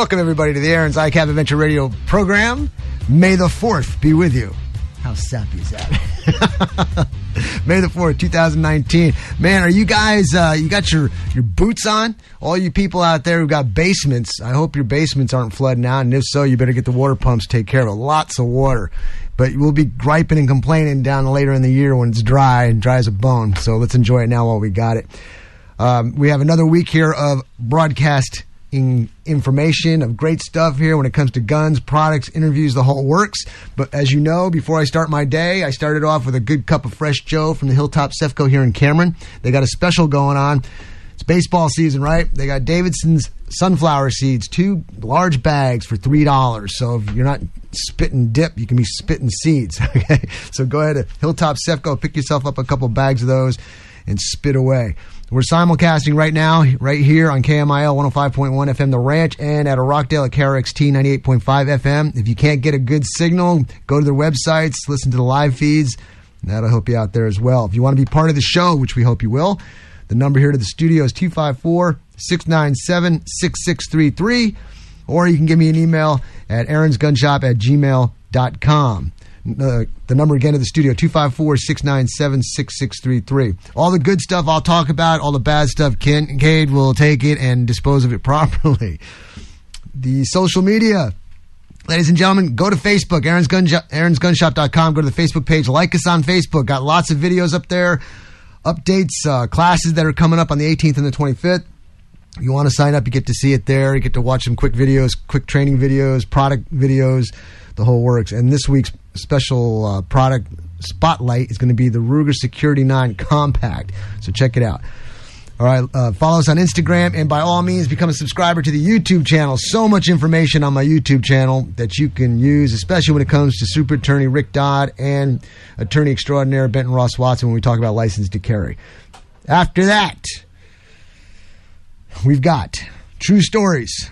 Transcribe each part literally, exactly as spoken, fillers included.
Welcome, everybody, to the Aaron's I C A P Adventure Radio program. May the fourth be with you. How sappy is that? May the fourth, twenty nineteen. Man, are you guys, uh, you got your, your boots on? All you people out there who got basements, I hope your basements aren't flooding out, and if so, you better get the water pumps to take care of it. Lots of water. But we'll be griping and complaining down later in the year when it's dry and dry as a bone. So let's enjoy it now while we got it. Um, we have another week here of broadcast information, of great stuff here when it comes to guns, products, interviews, the whole works. But as you know, before I start my day, I started off with a good cup of Fresh Joe from the Hilltop Cefco here in Cameron. They got a special going on. It's baseball season, right? They got Davidson's sunflower seeds, two large bags for three dollars. So if you're not spitting dip, you can be spitting seeds. Okay, so go ahead to Hilltop Cefco, pick yourself up a couple bags of those and spit away. We're simulcasting right now, right here on K M I L one oh five point one F M The Ranch and at a Rockdale at K R X T ninety-eight point five F M. If you can't get a good signal, go to their websites, listen to the live feeds. That'll help you out there as well. If you want to be part of the show, which we hope you will, the number here to the studio is two five four, six nine seven, six six three three, or you can give me an email at aaronsgunshop at gmail dot com. Uh, the number again to the studio, two five four, six nine seven, six six three three. All the good stuff I'll talk about, all the bad stuff Kincaid will take it and dispose of it properly. The social media, ladies and gentlemen, go to Facebook, Aaron's Gun Aaron's Gun Shop dot com. Go to the Facebook page, like us on Facebook. Got lots of videos up there, updates, uh, classes that are coming up on the eighteenth and the twenty-fifth. If you want to sign up, you get to see it there. You get to watch some quick videos, quick training videos, product videos, the whole works. And this week's special uh, product spotlight is going to be the Ruger Security nine Compact. So check it out. All right, uh, follow us on Instagram, and by all means, become a subscriber to the YouTube channel. So much information on my YouTube channel that you can use, especially when it comes to Super Attorney Rick Dodd and Attorney Extraordinaire Benton Ross Watson when we talk about license to carry. After that, we've got True Stories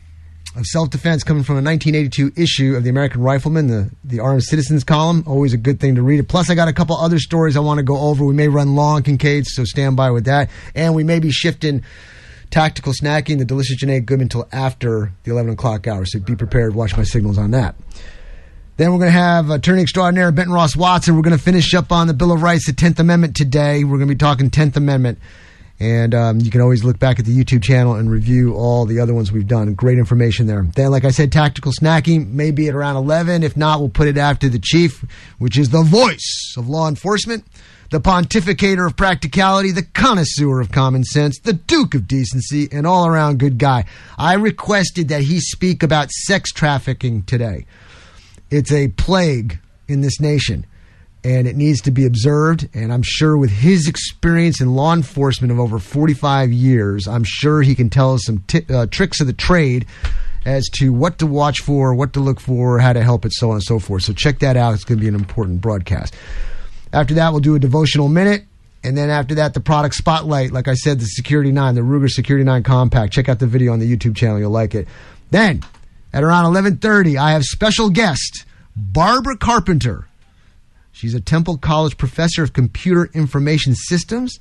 of Self-Defense coming from a nineteen eighty-two issue of the American Rifleman, the, the Armed Citizens column. Always a good thing to read it. Plus, I got a couple other stories I want to go over. We may run long, Kincaid, so stand by with that. And we may be shifting Tactical Snacking, the delicious Janae Goodman, until after the eleven o'clock hour. So be prepared. Watch my signals on that. Then we're going to have Attorney Extraordinaire Benton Ross Watson. We're going to finish up on the Bill of Rights, the tenth Amendment today. We're going to be talking tenth Amendment. And um, you can always look back at the YouTube channel and review all the other ones we've done. Great information there. Then, like I said, Tactical Snacking, maybe at around eleven. If not, we'll put it after the Chief, which is the voice of law enforcement, the pontificator of practicality, the connoisseur of common sense, the Duke of decency, and all-around good guy. I requested that he speak about sex trafficking today. It's a plague in this nation, and it needs to be observed. And I'm sure with his experience in law enforcement of over forty-five years, I'm sure he can tell us some t- uh, tricks of the trade as to what to watch for, what to look for, how to help it, so on and so forth. So check that out. It's going to be an important broadcast. After that, we'll do a devotional minute. And then after that, the product spotlight. Like I said, the Security nine, the Ruger Security nine Compact. Check out the video on the YouTube channel. You'll like it. Then, at around eleven thirty, I have special guest, Barbara Carpenter. She's a Temple College professor of computer information systems.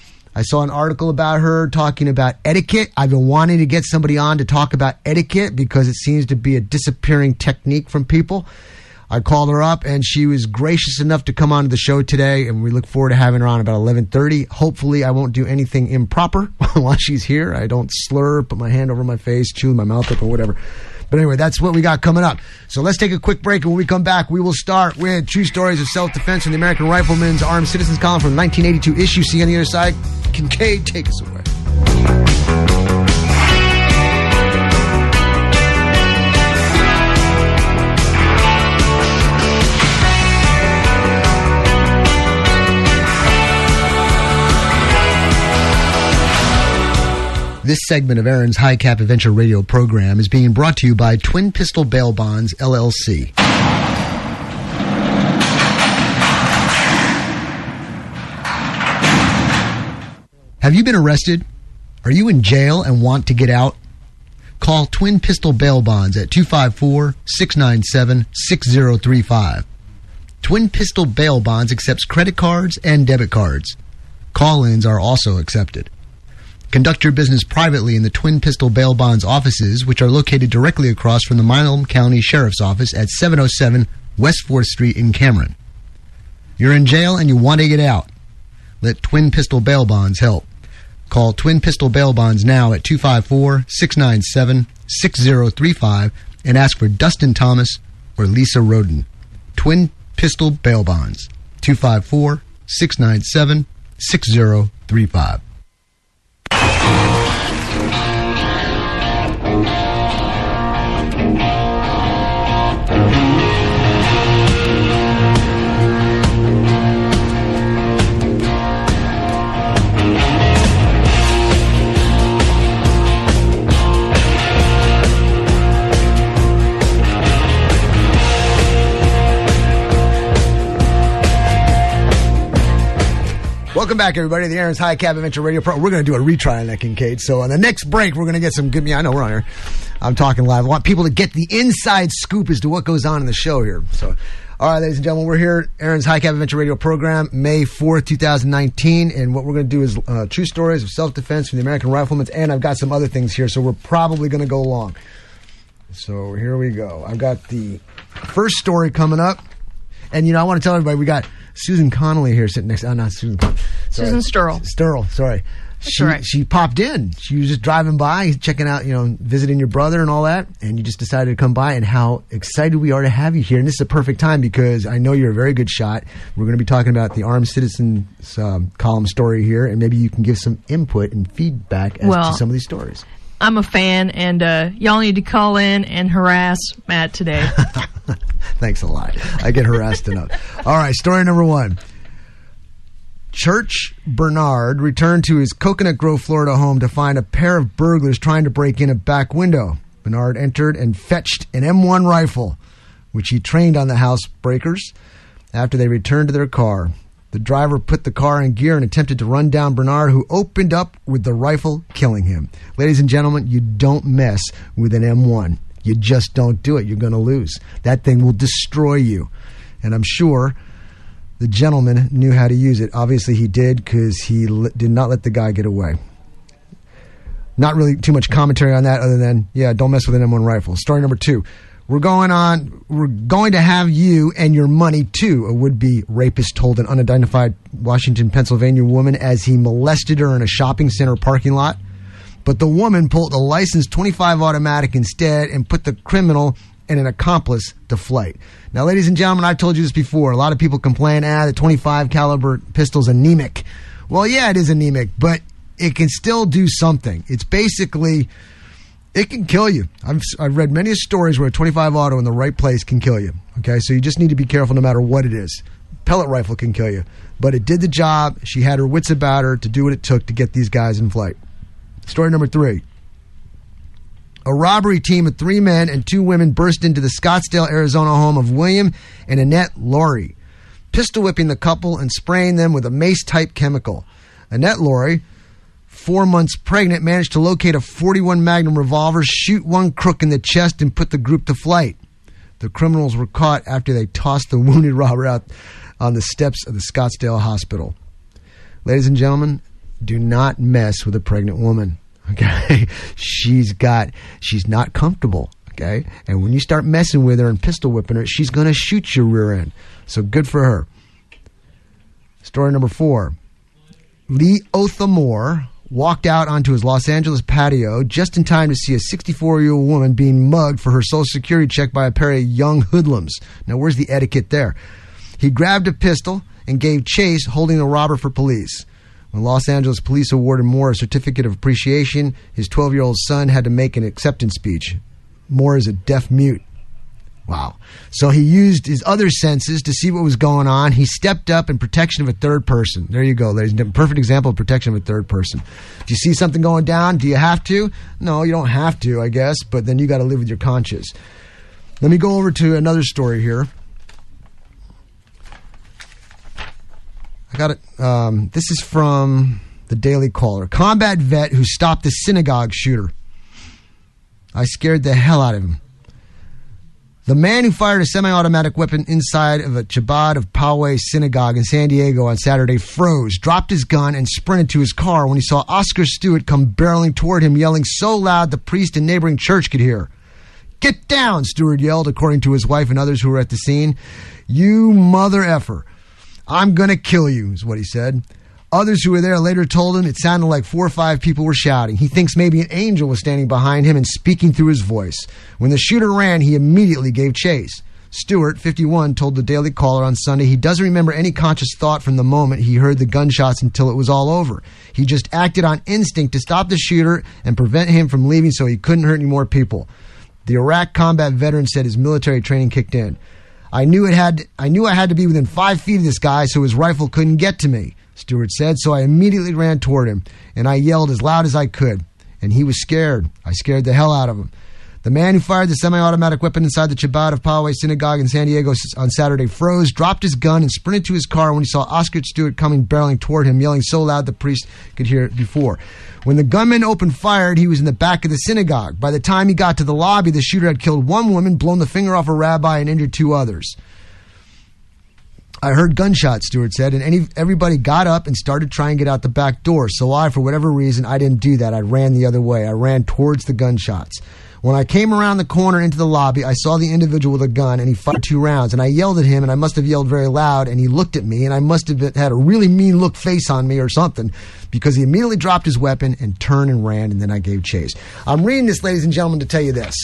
I saw an article about her talking about etiquette. I've been wanting to get somebody on to talk about etiquette because it seems to be a disappearing technique from people. I called her up, and she was gracious enough to come on to the show today, and we look forward to having her on about eleven thirty. Hopefully, I won't do anything improper while she's here. I don't slur, put my hand over my face, chew my mouth up, or whatever. But anyway, that's what we got coming up. So let's take a quick break, and when we come back, we will start with True Stories of Self-Defense from the American Rifleman's Armed Citizens column from nineteen eighty-two issue. See you on the other side. Kincaid, take us away. This segment of Aaron's High Cap Adventure Radio program is being brought to you by Twin Pistol Bail Bonds, L L C. Have you been arrested? Are you in jail and want to get out? Call Twin Pistol Bail Bonds at two five four, six nine seven, six zero three five. Twin Pistol Bail Bonds accepts credit cards and debit cards. Call-ins are also accepted. Conduct your business privately in the Twin Pistol Bail Bonds offices, which are located directly across from the Milam County Sheriff's Office at seven oh seven West fourth Street in Cameron. You're in jail and you want to get out. Let Twin Pistol Bail Bonds help. Call Twin Pistol Bail Bonds now at two five four, six nine seven, six zero three five and ask for Dustin Thomas or Lisa Roden. Twin Pistol Bail Bonds, two five four, six nine seven, six zero three five. Welcome back, everybody, to the Aaron's High Cap Adventure Radio Pro. We're going to do a retry on that, Kincaid. So on the next break, we're going to get some good... Yeah, I know we're on here. I'm talking live. I want people to get the inside scoop as to what goes on in the show here. So, all right, ladies and gentlemen, we're here at Aaron's High Cap Adventure Radio Program, May fourth, twenty nineteen. And what we're going to do is uh, true stories of self-defense from the American Riflemen. And I've got some other things here, so we're probably going to go long. So here we go. I've got the first story coming up. And, you know, I want to tell everybody we got... Susan Connolly here sitting next to... Oh, not Susan. Sorry. Susan Sturl. Sturl, sorry. That's she, right. She popped in. She was just driving by, checking out, you know, visiting your brother and all that, and you just decided to come by, and how excited we are to have you here. And this is a perfect time because I know you're a very good shot. We're going to be talking about the Armed Citizens um, column story here, and maybe you can give some input and feedback as well, to some of these stories. I'm a fan, and uh, y'all need to call in and harass Matt today. Thanks a lot. I get harassed enough. All right, story number one. Church Bernard returned to his Coconut Grove, Florida home to find a pair of burglars trying to break in a back window. Bernard entered and fetched an M one rifle, which he trained on the housebreakers. After they returned to their car, the driver put the car in gear and attempted to run down Bernard, who opened up with the rifle, killing him. Ladies and gentlemen, you don't mess with an M one. You just don't do it. You're going to lose. That thing will destroy you. And I'm sure the gentleman knew how to use it. Obviously, he did, because he l- did not let the guy get away. Not really too much commentary on that other than, yeah, don't mess with an M one rifle. Story number two. We're going on, we're going to have you and your money too, a would-be rapist told an unidentified Washington, Pennsylvania woman as he molested her in a shopping center parking lot. But the woman pulled a licensed twenty-five automatic instead and put the criminal and an accomplice to flight. Now, ladies and gentlemen, I've told you this before. A lot of people complain, ah, the twenty-five caliber pistol's anemic. Well, yeah, it is anemic, but it can still do something. It's basically, it can kill you. I've, I've read many stories where a twenty-five auto in the right place can kill you. Okay, so you just need to be careful no matter what it is. Pellet rifle can kill you. But it did the job. She had her wits about her to do what it took to get these guys in flight. Story number three. A robbery team of three men and two women burst into the Scottsdale, Arizona home of William and Annette Laurie, pistol whipping the couple and spraying them with a mace-type chemical. Annette Laurie, four months pregnant, managed to locate a forty-one Magnum revolver, shoot one crook in the chest, and put the group to flight. The criminals were caught after they tossed the wounded robber out on the steps of the Scottsdale hospital. Ladies and gentlemen, do not mess with a pregnant woman. Okay, she's got, she's not comfortable. Okay, and when you start messing with her and pistol whipping her, she's going to shoot your rear end. So good for her. Story number four. Lee Othamore walked out onto his Los Angeles patio just in time to see a sixty-four-year-old woman being mugged for her Social Security check by a pair of young hoodlums. Now, where's the etiquette there? He grabbed a pistol and gave chase, holding the robber for police. When Los Angeles police awarded Moore a certificate of appreciation, his twelve-year-old son had to make an acceptance speech. Moore is a deaf mute. Wow. So he used his other senses to see what was going on. He stepped up in protection of a third person. There you go, ladies and gentlemen. Perfect example of protection of a third person. Do you see something going down? Do you have to? No, you don't have to, I guess, but then you got to live with your conscience. Let me go over to another story here. I got it. Um, this is from the Daily Caller. Combat vet who stopped the synagogue shooter. I scared the hell out of him. The man who fired a semi-automatic weapon inside of a Chabad of Poway synagogue in San Diego on Saturday froze, dropped his gun, and sprinted to his car when he saw Oscar Stewart come barreling toward him, yelling so loud the priest in neighboring church could hear. "Get down," Stewart yelled, according to his wife and others who were at the scene. "You mother effer. I'm going to kill you," is what he said. Others who were there later told him it sounded like four or five people were shouting. He thinks maybe an angel was standing behind him and speaking through his voice. When the shooter ran, he immediately gave chase. Stewart, fifty-one, told the Daily Caller on Sunday he doesn't remember any conscious thought from the moment he heard the gunshots until it was all over. He just acted on instinct to stop the shooter and prevent him from leaving so he couldn't hurt any more people. The Iraq combat veteran said his military training kicked in. I knew it had. I knew I had to be within five feet of this guy so his rifle couldn't get to me, Stewart said, so I immediately ran toward him, and I yelled as loud as I could. And he was scared. I scared the hell out of him. The man who fired the semi-automatic weapon inside the Chabad of Poway synagogue in San Diego on Saturday froze, dropped his gun, and sprinted to his car when he saw Oscar Stewart coming barreling toward him, yelling so loud the priest could hear it before. When the gunman opened fire, he was in the back of the synagogue. By the time he got to the lobby, the shooter had killed one woman, blown the finger off a rabbi, and injured two others. I heard gunshots, Stewart said, and any, everybody got up and started trying to get out the back door. So I, for whatever reason, I didn't do that. I ran the other way. I ran towards the gunshots. When I came around the corner into the lobby, I saw the individual with a gun, and he fired two rounds. And I yelled at him, and I must have yelled very loud, and he looked at me, and I must have had a really mean look face on me or something, because he immediately dropped his weapon and turned and ran, and then I gave chase. I'm reading this, ladies and gentlemen, to tell you this.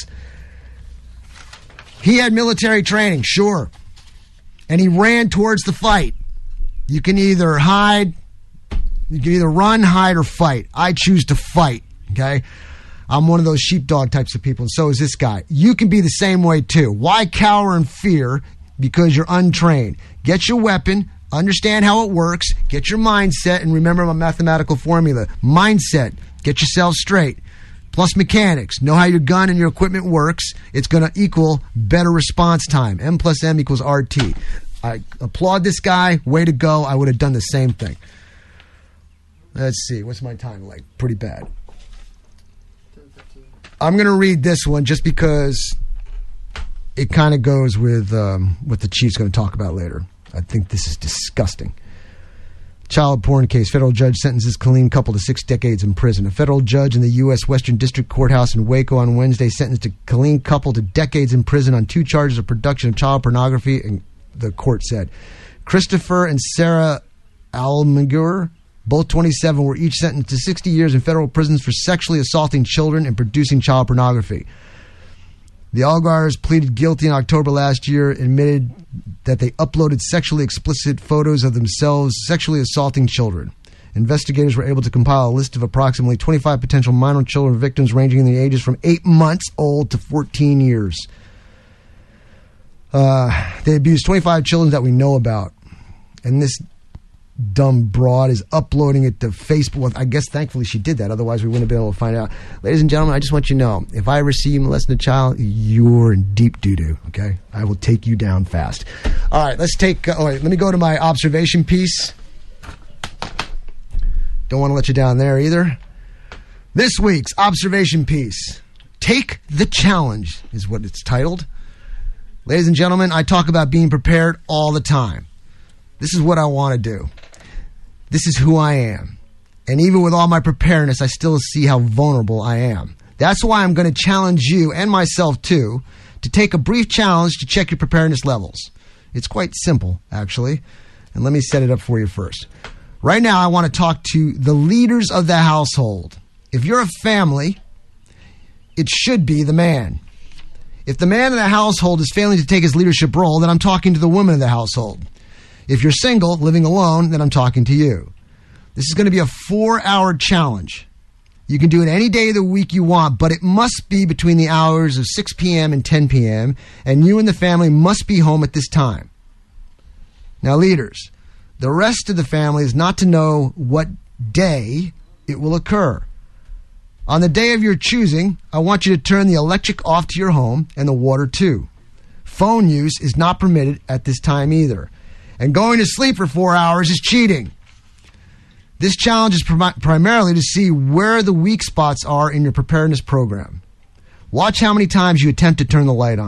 He had military training, sure. And he ran towards the fight. You can either hide, you can either run, hide, or fight. I choose to fight, okay? I'm one of those sheepdog types of people, and so is this guy. You can be the same way, too. Why cower in fear? Because you're untrained. Get your weapon, understand how it works, get your mindset, and remember my mathematical formula. Mindset, get yourself straight. Plus mechanics, know how your gun and your equipment works. It's going to equal better response time. M plus M equals R T. I applaud this guy. Way to go. I would have done the same thing. Let's see. What's my time like? Pretty bad. I'm going to read this one just because it kind of goes with um, what the chief's going to talk about later. I think this is disgusting. Child porn case. Federal judge sentences Killeen couple to six decades in prison. A federal judge in the U S Western District Courthouse in Waco on Wednesday sentenced a Killeen couple to decades in prison on two charges of production of child pornography, and the court said. Christopher and Sarah Almaguer, both twenty-seven, were each sentenced to sixty years in federal prisons for sexually assaulting children and producing child pornography. The Algars pleaded guilty in October last year, admitted that they uploaded sexually explicit photos of themselves sexually assaulting children. Investigators were able to compile a list of approximately twenty-five potential minor children victims ranging in the ages from eight months old to fourteen years. Uh, they abused twenty-five children that we know about. And this dumb broad is uploading it to Facebook. Well, I guess thankfully she did that. Otherwise, we wouldn't have been able to find out. Ladies and gentlemen, I just want you to know, if I ever see you molesting a child, you're in deep doo-doo, okay? I will take you down fast. All right, let's take... Uh, all right, let me go to my observation piece. Don't want to let you down there either. This week's observation piece, Take the Challenge, is what it's titled. Ladies and gentlemen, I talk about being prepared all the time. This is what I want to do. This is who I am. And even with all my preparedness, I still see how vulnerable I am. That's why I'm going to challenge you and myself, too, to take a brief challenge to check your preparedness levels. It's quite simple, actually. And let me set it up for you first. Right now, I want to talk to the leaders of the household. If you're a family, it should be the man. If the man in the household is failing to take his leadership role, then I'm talking to the woman of the household. If you're single, living alone, then I'm talking to you. This is going to be a four-hour challenge. You can do it any day of the week you want, but it must be between the hours of six p.m. and ten p.m., and you and the family must be home at this time. Now, leaders, the rest of the family is not to know what day it will occur. On the day of your choosing, I want you to turn the electric off to your home and the water too. Phone use is not permitted at this time either. And going to sleep for four hours is cheating. This challenge is prim- primarily to see where the weak spots are in your preparedness program. Watch how many times you attempt to turn the light on,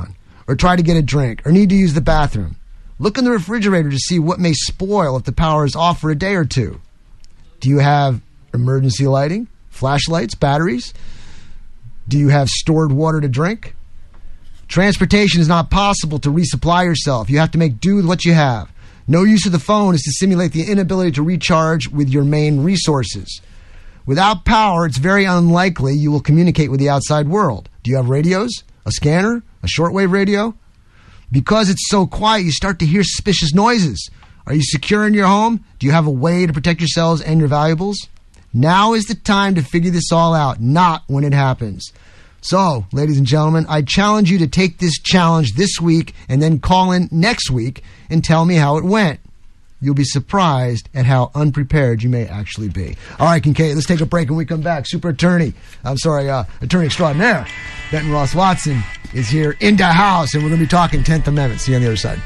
or try to get a drink, or need to use the bathroom. Look in the refrigerator to see what may spoil if the power is off for a day or two. Do you have emergency lighting, flashlights, batteries? Do you have stored water to drink? Transportation is not possible to resupply yourself. You have to make do with what you have. No use of the phone is to simulate the inability to recharge with your main resources. Without power, it's very unlikely you will communicate with the outside world. Do you have radios? A scanner? A shortwave radio? Because it's so quiet, you start to hear suspicious noises. Are you secure in your home? Do you have a way to protect yourselves and your valuables? Now is the time to figure this all out, not when it happens. So, ladies and gentlemen, I challenge you to take this challenge this week and then call in next week and tell me how it went. You'll be surprised at how unprepared you may actually be. All right, Kincaid, let's take a break. When we come back, Super Attorney, I'm sorry, uh, Attorney Extraordinaire, Benton Ross Watson is here in the house, and we're going to be talking tenth Amendment. See you on the other side.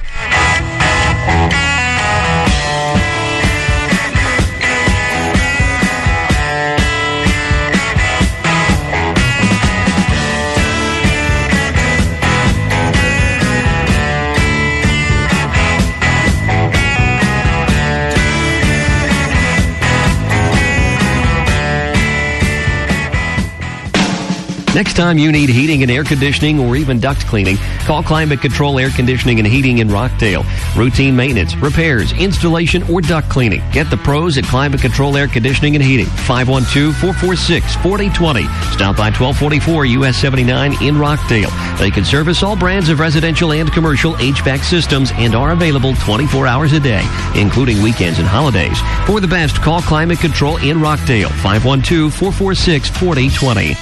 Next time you need heating and air conditioning or even duct cleaning, call Climate Control Air Conditioning and Heating in Rockdale. Routine maintenance, repairs, installation, or duct cleaning. Get the pros at Climate Control Air Conditioning and Heating. five one two, four four six, four zero two zero. Stop by twelve forty-four U S seventy-nine in Rockdale. They can service all brands of residential and commercial H V A C systems and are available twenty-four hours a day, including weekends and holidays. For the best, call Climate Control in Rockdale. five one two, four four six, four zero two zero.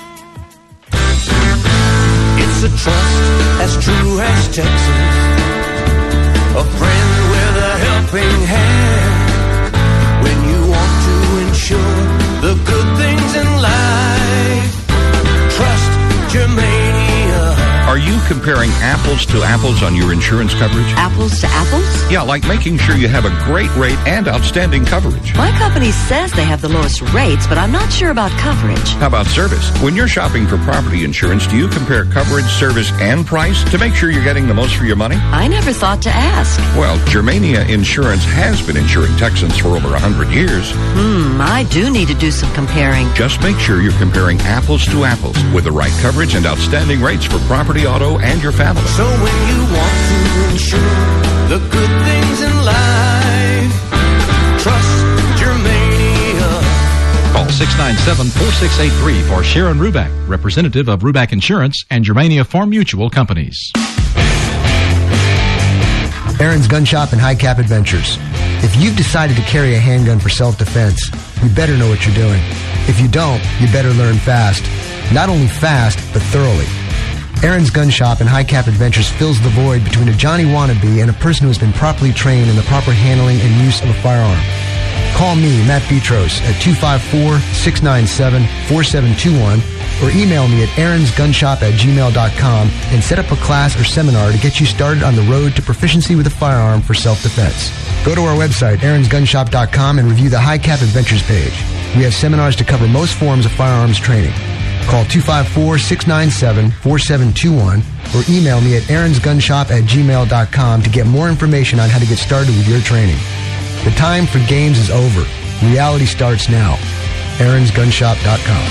It's a trust as true as Texas, a friend with a helping hand. When you want to ensure the good things in life, trust Germania. Are you comparing apples to apples on your insurance coverage? Apples to apples? Yeah, like making sure you have a great rate and outstanding coverage. My company says they have the lowest rates, but I'm not sure about coverage. How about service? When you're shopping for property insurance, do you compare coverage, service, and price to make sure you're getting the most for your money? I never thought to ask. Well, Germania Insurance has been insuring Texans for over one hundred years. Hmm, I do need to do some comparing. Just make sure you're comparing apples to apples with the right coverage and outstanding rates for property, auto, and your family. So when you want to ensure the good things in life, trust Germania. Call six nine seven, four six eight three for Sharon Ruback, representative of Ruback Insurance and Germania Farm Mutual Companies. Aaron's Gun Shop and High Cap Adventures. If you've decided to carry a handgun for self-defense, you better know what you're doing. If you don't, you better learn fast. Not only fast, but thoroughly. Aaron's Gun Shop and High Cap Adventures fills the void between a Johnny wannabe and a person who has been properly trained in the proper handling and use of a firearm. Call me, Matt Petros, at two five four, six nine seven, four seven two one or email me at aaronsgunshop at gmail dot com and set up a class or seminar to get you started on the road to proficiency with a firearm for self-defense. Go to our website, aarons gun shop dot com, and review the High Cap Adventures page. We have seminars to cover most forms of firearms training. Call two five four, six nine seven, four seven two one or email me at aaronsgunshop at gmail dot com to get more information on how to get started with your training. The time for games is over. Reality starts now. aarons gun shop dot com.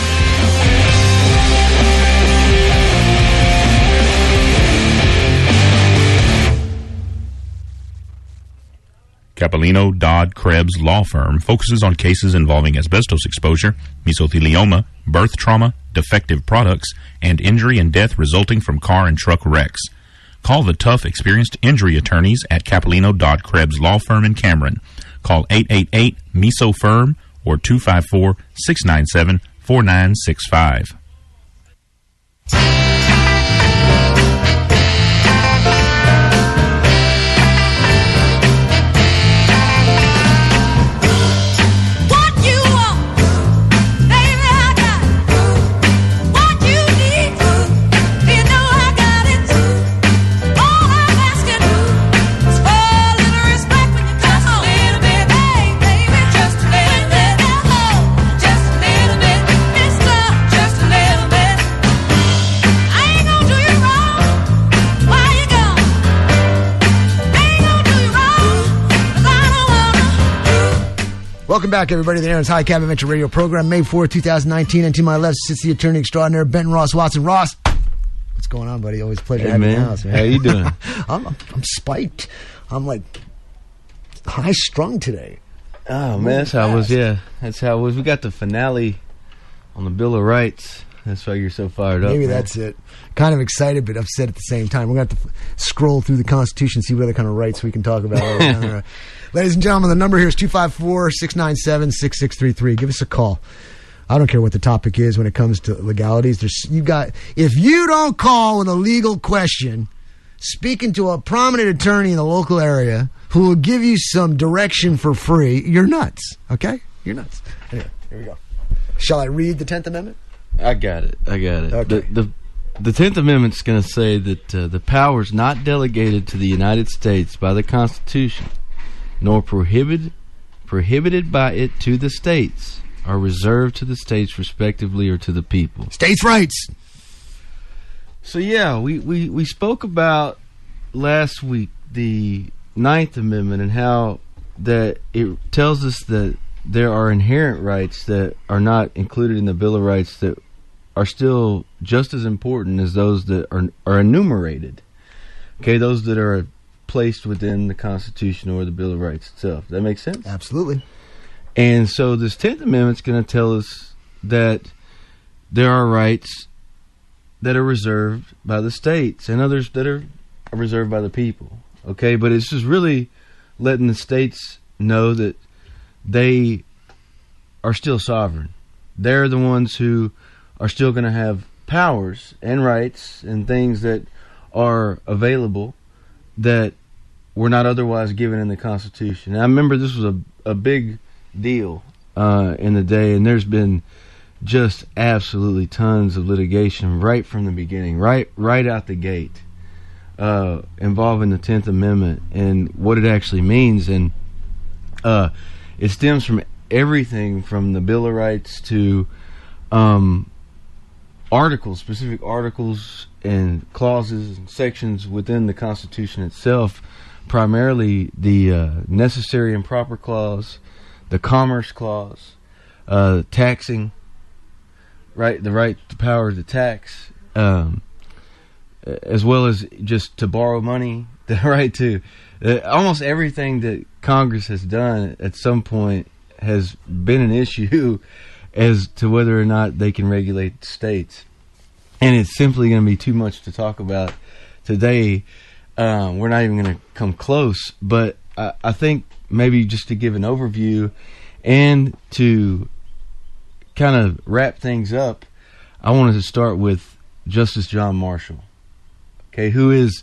Capellino, Dodd, Krebs Law Firm focuses on cases involving asbestos exposure, mesothelioma, birth trauma, defective products, and injury and death resulting from car and truck wrecks. Call the tough, experienced injury attorneys at Capellino, Dodd, Krebs Law Firm in Cameron. Call eight eight eight, M E S O, F I R M or two five four, six nine seven, four nine six five. Welcome back, everybody. The Aaron's High Cap Adventure Radio program, May fourth, twenty nineteen. And to my left sits the attorney extraordinaire, Benton Ross Watson. Ross, what's going on, buddy? Always a pleasure hey, having you man. in the house, man. How you doing? I'm, I'm spiked. I'm like high strung today. Oh, man, that's how it was, yeah. That's how it was. We got the finale on the Bill of Rights. That's why you're so fired up. Maybe man. that's it. Kind of excited, but upset at the same time. We're going to have to f- scroll through the Constitution, see what other kind of rights we can talk about. uh, ladies and gentlemen, the number here is two five four, six nine seven, six six three three. Give us a call. I don't care what the topic is when it comes to legalities. There's you got if you don't call with a legal question, speaking to a prominent attorney in the local area who will give you some direction for free, you're nuts. Okay? You're nuts. Anyway, here we go. Shall I read the tenth Amendment? I got it. I got it. Okay. The, the, the tenth Amendment's going to say that uh, the powers not delegated to the United States by the Constitution, nor prohibited prohibited by it to the states, are reserved to the states respectively or to the people. States' rights. So, yeah, we, we, we spoke about last week the ninth Amendment and how that it tells us that there are inherent rights that are not included in the Bill of Rights that are still just as important as those that are are enumerated. Okay, those that are placed within the Constitution or the Bill of Rights itself. Does that make sense? Absolutely. And so this tenth Amendment is going to tell us that there are rights that are reserved by the states and others that are reserved by the people. Okay, but it's just really letting the states know that they are still sovereign. They're the ones who are still going to have powers and rights and things that are available that were not otherwise given in the Constitution. And I remember this was a, a big deal uh, in the day, and there's been just absolutely tons of litigation right from the beginning, right right out the gate, uh, involving the tenth Amendment and what it actually means. And uh, it stems from everything from the Bill of Rights to um, articles, specific articles and clauses and sections within the Constitution itself, primarily the uh, Necessary and Proper Clause, the Commerce Clause, uh, taxing, right, the right, the power to tax, um, as well as just to borrow money, the right to, uh, almost everything that Congress has done at some point has been an issue as to whether or not they can regulate the states. And it's simply going to be too much to talk about today. Um, we're not even going to come close, but I, I think maybe just to give an overview and to kind of wrap things up, I wanted to start with Justice John Marshall, okay, who is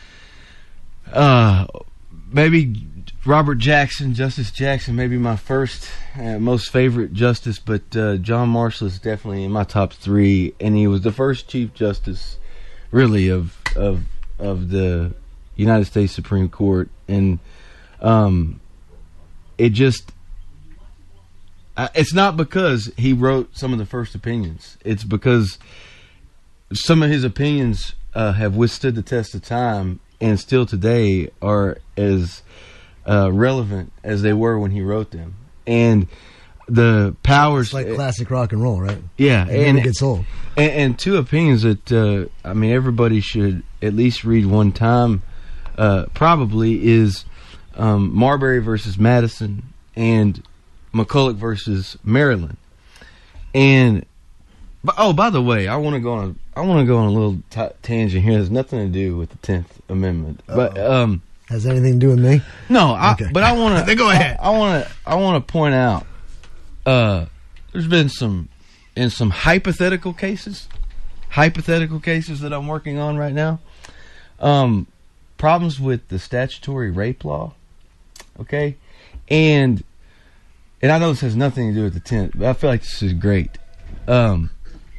uh, maybe Robert Jackson, Justice Jackson, maybe my first, uh, most favorite justice, but uh, John Marshall is definitely in my top three, and he was the first Chief Justice, really, of of of the United States Supreme Court, and um, it just, uh, it's not because he wrote some of the first opinions. It's because some of his opinions uh, have withstood the test of time, and still today are as Uh, relevant as they were when he wrote them. And the powers, it's like classic rock and roll, right? Yeah, it and never gets old. And, and two opinions that uh, I mean everybody should at least read one time, uh, probably, is um, Marbury versus Madison and McCulloch versus Maryland. And but, oh, by the way, I want to go on a, I want to go on a little t- tangent here. There's nothing to do with the tenth Amendment, Uh-oh. but um. Has anything to do with me? No, I, okay. but I want to. Go ahead. I want to. I want to point out. Uh, there's been some, in some hypothetical cases, hypothetical cases that I'm working on right now. Um, problems with the statutory rape law. Okay, and and I know this has nothing to do with the tenth, but I feel like this is great. Um,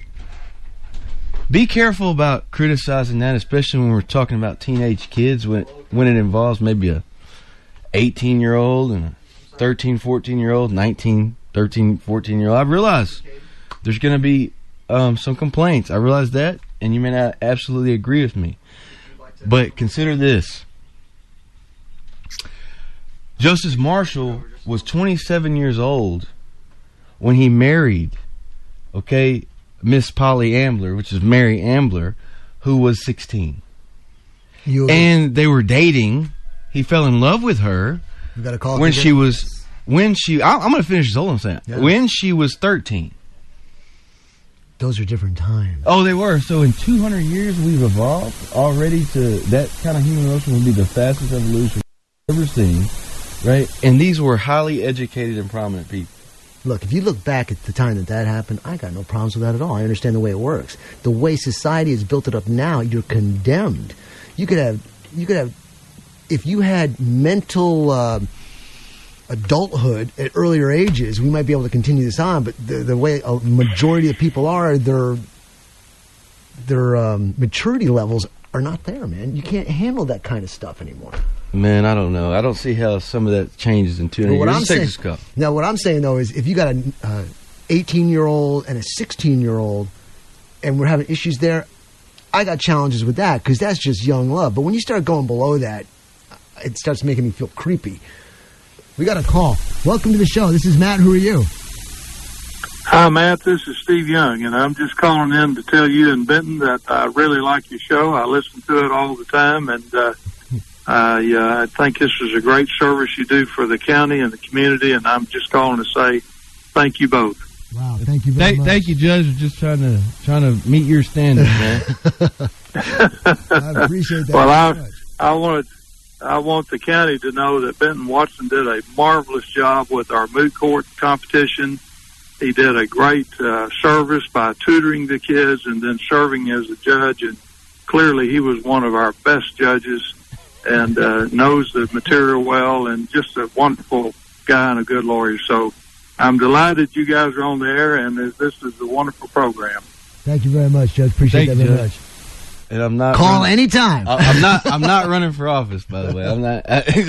Be careful about criticizing that, especially when we're talking about teenage kids, when when it involves maybe a eighteen-year-old and a thirteen, fourteen-year-old, nineteen, thirteen, fourteen-year-old. I realize there's going to be um, some complaints. I realize that, and you may not absolutely agree with me. But consider this. Justice Marshall was twenty-seven years old when he married, okay, Miss Polly Ambler, which is Mary Ambler, who was sixteen. You and they were dating. He fell in love with her you got a call when today? she was when she. I, I'm going to finish this whole I'm saying. Yeah. When she was thirteen. Those are different times. Oh, they were. So in two hundred years, we've evolved already to that kind of human emotion would be the fastest evolution we've ever seen, right? And these were highly educated and prominent people. Look, if you look back at the time that that happened, I got no problems with that at all. I understand the way it works. The way society has built it up now, you're condemned. You could have, you could have, if you had mental uh, adulthood at earlier ages, we might be able to continue this on. But the, the way a majority of people are, their their um, maturity levels are not there, man. You can't handle that kind of stuff anymore. Man, I don't know. I don't see how some of that changes in two hundred But what years. I'm Let's take saying, this cup. now, what I'm saying though is, if you got an uh, eighteen-year-old and a sixteen-year-old, and we're having issues there, I got challenges with that because that's just young love. But when you start going below that, it starts making me feel creepy. We got a call. Welcome to the show. This is Matt. Who are you? Hi, Matt. This is Steve Young, and I'm just calling in to tell you and Benton that I really like your show. I listen to it all the time, and uh, I, uh, I think this is a great service you do for the county and the community, and I'm just calling to say thank you both. Wow, thank you very Thank, much. thank you, Judge. We're just trying to trying to meet your standards, man. I appreciate that. Well, I, very much. I want I want the county to know that Benton Watson did a marvelous job with our moot court competition. He did a great uh, service by tutoring the kids and then serving as a judge. And clearly, he was one of our best judges and uh, knows the material well, and just a wonderful guy and a good lawyer. So I'm delighted you guys are on the air, and this is a wonderful program. Thank you very much, Judge. Appreciate Thank that you, very Judge. much. And I'm not Call running, anytime. I, I'm not. I'm not running for office, by the way. I'm not.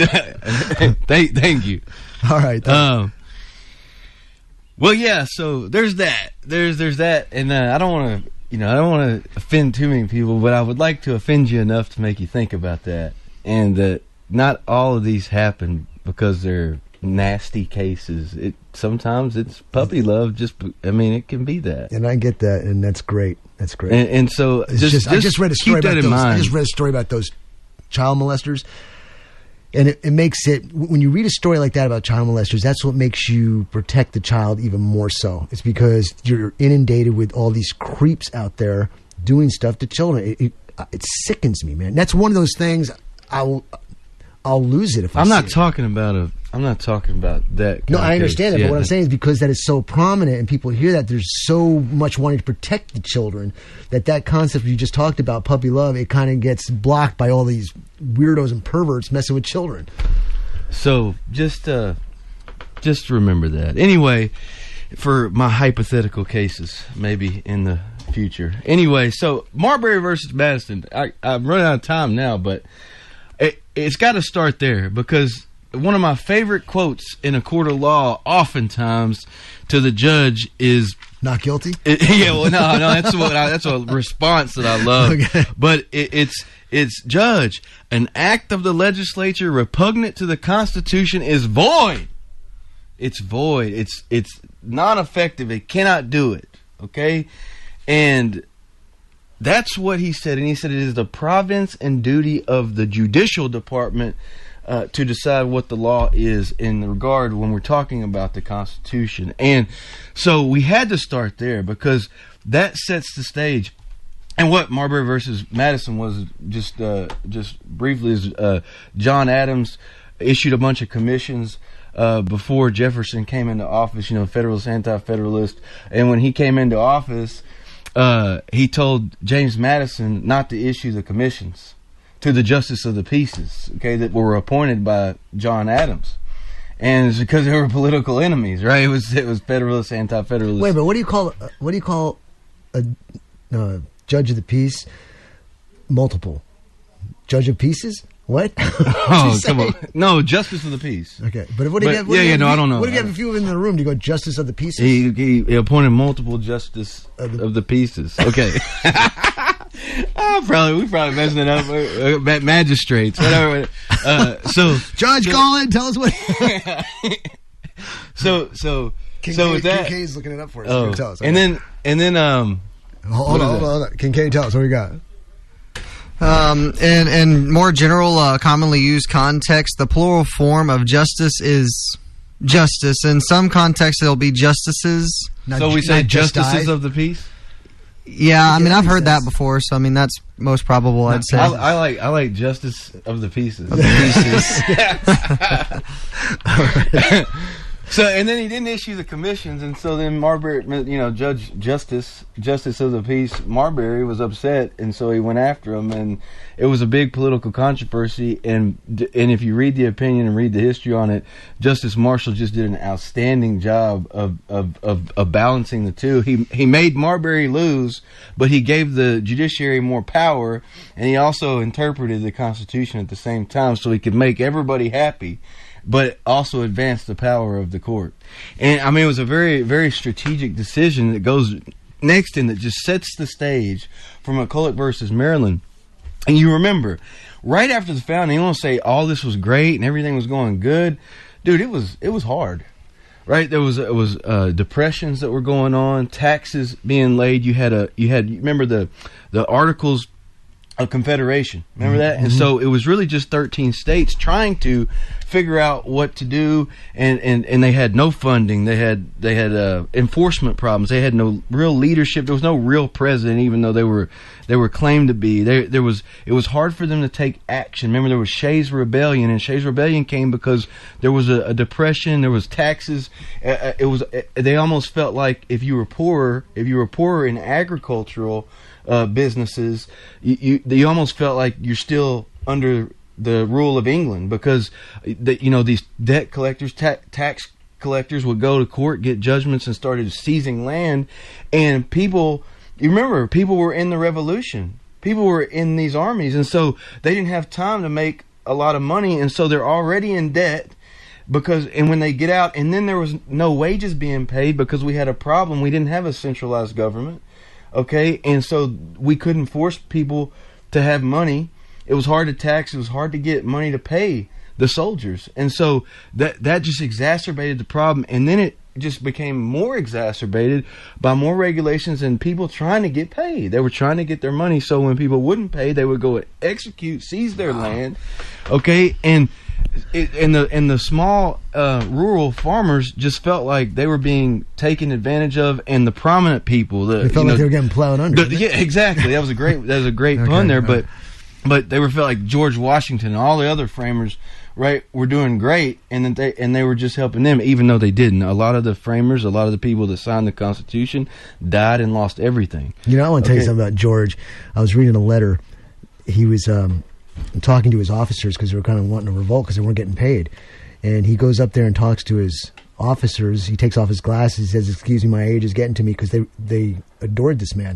thank, thank you. All right. Um. Well, yeah. So there's that. There's there's that, and uh, I don't want to. You know, I don't want to offend too many people, but I would like to offend you enough to make you think about that, and that not all of these happen because they're nasty cases. It sometimes it's puppy love. Just I mean, it can be that, and I get that, and that's great. That's great. And, and so It's just, just, I just read a story keep that about in those. I mind. just read a story about those child molesters, and it, it makes it when you read a story like that about child molesters, that's what makes you protect the child even more so. It's because you're inundated with all these creeps out there doing stuff to children. It, it, it sickens me, man. That's one of those things. I'll I'll lose it if I I'm see not it. talking about a. I'm not talking about that. No, kind I of understand case. that, Yeah, but what I'm saying is because that is so prominent and people hear that, there's so much wanting to protect the children that that concept you just talked about, puppy love, it kind of gets blocked by all these weirdos and perverts messing with children. So just uh, just remember that. Anyway, for my hypothetical cases, maybe in the future. Anyway, so Marbury versus Madison. I, I'm running out of time now, but it, it's got to start there because one of my favorite quotes in a court of law, oftentimes to the judge, is not guilty. It, yeah, well, no, no, that's what I, that's a response that I love. Okay. But it, it's it's judge, an act of the legislature repugnant to the Constitution is void. It's void. It's it's not effective. It cannot do it. Okay, and that's what he said. And he said it is the province and duty of the judicial department Uh, to decide what the law is in regard when we're talking about the Constitution. And so we had to start there because that sets the stage. And what Marbury versus Madison was, just uh, just briefly, is uh, John Adams issued a bunch of commissions uh, before Jefferson came into office, you know, Federalist, Anti-Federalist. And when he came into office, uh, he told James Madison not to issue the commissions to the justice of the peaces, okay, that were appointed by John Adams, and it's because they were political enemies, right? It was it was Federalist, Anti-Federalist. Wait, but what do you call uh, what do you call a uh, judge of the peace? Multiple judge of pieces? What? Oh, come on! No, justice of the peace. Okay, but what do you But, have? What yeah, do you yeah, have, no, I don't know. What do you have if you in the room? Do you go justice of the pieces? He, he, he appointed multiple justice of the, of the pieces. Okay. oh, probably we probably messing it up. Uh, magistrates, whatever. Uh, so Judge, so, call in. Tell us what. so so Kincaid, so with that, Kincaid's looking it up for us. Oh, Tell us. and then and then um, hold on, hold on, hold on. Kincaid, tell us what we got. Um, in, in more general, uh, commonly used context, the plural form of justice is justice. In some contexts, it'll be justices. Not, so we say justices of the peace? Yeah, I mean, I've heard that before, so I mean, that's most probable, I'd say. I, I like I like justice of the pieces. Of the pieces. So, and then he didn't issue the commissions, and so then Marbury, you know, Judge Justice, Justice of the Peace, Marbury was upset, and so he went after him, and it was a big political controversy, and and if you read the opinion and read the history on it, Justice Marshall just did an outstanding job of of, of, of balancing the two. He he made Marbury lose, but he gave the judiciary more power, and he also interpreted the Constitution at the same time, so he could make everybody happy, but also advance the power of the court. And I mean, it was a very, very strategic decision that goes next and that just sets the stage for McCulloch versus Maryland. And you remember, right after the founding, you want to say all this was great and everything was going good. Dude, it was it was hard. Right? There was it was uh, depressions that were going on, taxes being laid. You had a you had you remember the the Articles of Confederation. Remember that? Mm-hmm. And so it was really just thirteen states trying to figure out what to do, and, and, and they had no funding. They had they had uh, enforcement problems. They had no real leadership. There was no real president, even though they were they were claimed to be. There there was it was hard for them to take action. Remember, there was Shays' Rebellion, and Shays' Rebellion came because there was a, a depression. There was taxes. Uh, it was uh, they almost felt like if you were poor, if you were poorer in agricultural uh, businesses, you, you you almost felt like you're still under the rule of England, because the, you know, these debt collectors, ta- tax collectors would go to court, get judgments, and started seizing land. And people, you remember, people were in the revolution. People were in these armies, and so they didn't have time to make a lot of money, and so they're already in debt. Because and when they get out, and then there was no wages being paid because we had a problem. We didn't have a centralized government, okay, and so we couldn't force people to have money. It was hard to tax. It was hard to get money to pay the soldiers. And so that that just exacerbated the problem. And then it just became more exacerbated by more regulations and people trying to get paid. They were trying to get their money. So when people wouldn't pay, they would go and execute, seize their wow. land. Okay. And it, and the and the small uh, rural farmers just felt like they were being taken advantage of, and the prominent people, the, they felt you like know, they were getting plowed under. The, yeah, exactly. That was a great that was a great okay, pun there, right. but. But they were felt like George Washington and all the other framers, right, were doing great, and that they and they were just helping them, even though they didn't. A lot of the framers, a lot of the people that signed the Constitution, died and lost everything. You know, I want to okay. tell you something about George. I was reading a letter. He was um, talking to his officers because they were kind of wanting to revolt because they weren't getting paid, and he goes up there and talks to his officers. He takes off his glasses. He says, "Excuse me, my age is getting to me," because they they adored this man,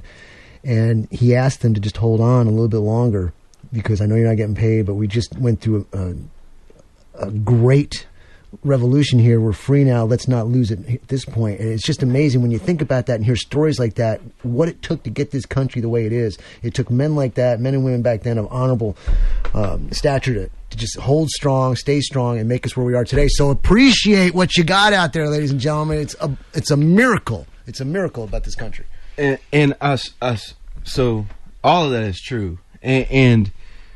and he asked them to just hold on a little bit longer, because I know you're not getting paid, but we just went through a, a, a great revolution here. We're free now. Let's not lose it at this point. And it's just amazing when you think about that and hear stories like that, what it took to get this country the way it is. It took men like that, men and women back then of honorable um, stature to, to just hold strong, stay strong, and make us where we are today. So appreciate what you got out there, ladies and gentlemen. It's a, it's a miracle. It's a miracle about this country. And, and us, us. So all of that is true. And, and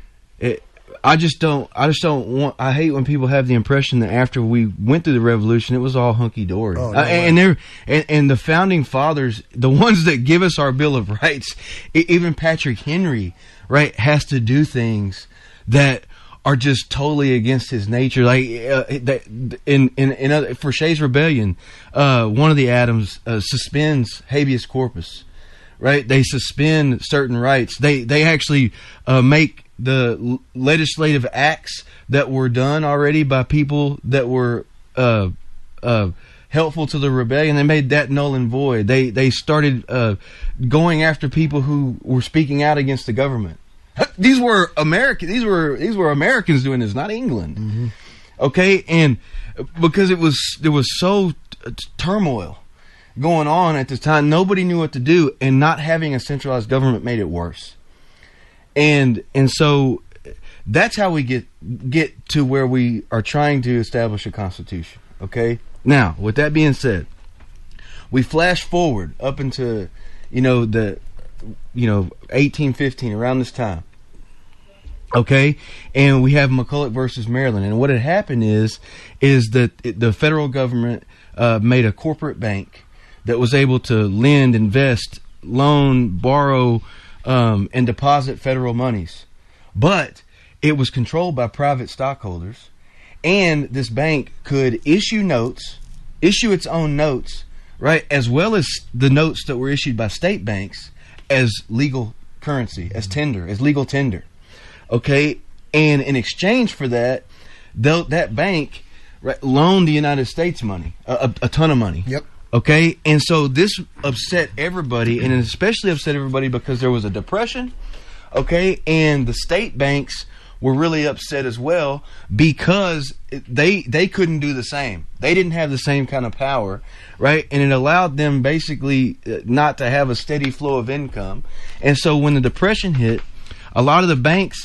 it, I just don't. I just don't want. I hate when people have the impression that after we went through the revolution, it was all hunky dory. Oh, no uh, and they're and, and the founding fathers, the ones that give us our Bill of Rights, even Patrick Henry, right, has to do things that are just totally against his nature. Like uh, that in in, in other, for Shays' Rebellion, uh, one of the Adams uh, suspends habeas corpus. Right, they suspend certain rights. They they actually uh, make the l- legislative acts that were done already by people that were uh, uh, helpful to the rebellion. They made that null and void. They they started uh, going after people who were speaking out against the government. These were American. These were these were Americans doing this, not England. Mm-hmm. Okay, and because it was there was so t- turmoil going on at this time, nobody knew what to do, and not having a centralized government made it worse. And and so that's how we get get to where we are trying to establish a constitution. Okay? Now, with that being said, we flash forward up into, you know, the you know, eighteen fifteen, around this time. Okay? And we have McCulloch versus Maryland. And what had happened is is that it, the federal government uh, made a corporate bank that was able to lend, invest, loan, borrow, um, and deposit federal monies. But it was controlled by private stockholders, and this bank could issue notes, issue its own notes, right, as well as the notes that were issued by state banks as legal currency, as tender, as legal tender. Okay, and in exchange for that, that bank right, loaned the United States money, a, a, a ton of money. Yep. Okay, and so this upset everybody, and it especially upset everybody because there was a depression. Okay, and the state banks were really upset as well because they they couldn't do the same. They didn't have the same kind of power, right? And it allowed them basically not to have a steady flow of income. And so when the depression hit, a lot of the banks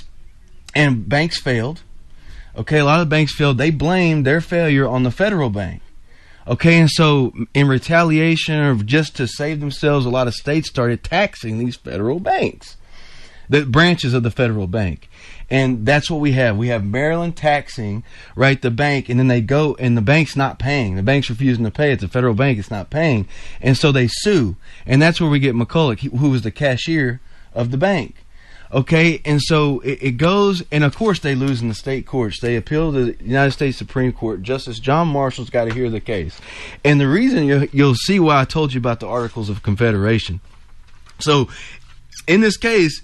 and banks failed. Okay, a lot of the banks failed. They blamed their failure on the federal bank. Okay, and so in retaliation or just to save themselves, a lot of states started taxing these federal banks, the branches of the federal bank. And that's what we have. We have Maryland taxing, right, the bank, and then they go, and the bank's not paying. The bank's refusing to pay. It's a federal bank. It's not paying. And so they sue. And that's where we get McCulloch, who was the cashier of the bank. Okay, and so it, it goes, and of course they lose in the state courts. They appeal to the United States Supreme Court. Justice John Marshall's got to hear the case. And the reason, you'll, you'll see why I told you about the Articles of Confederation. So, in this case,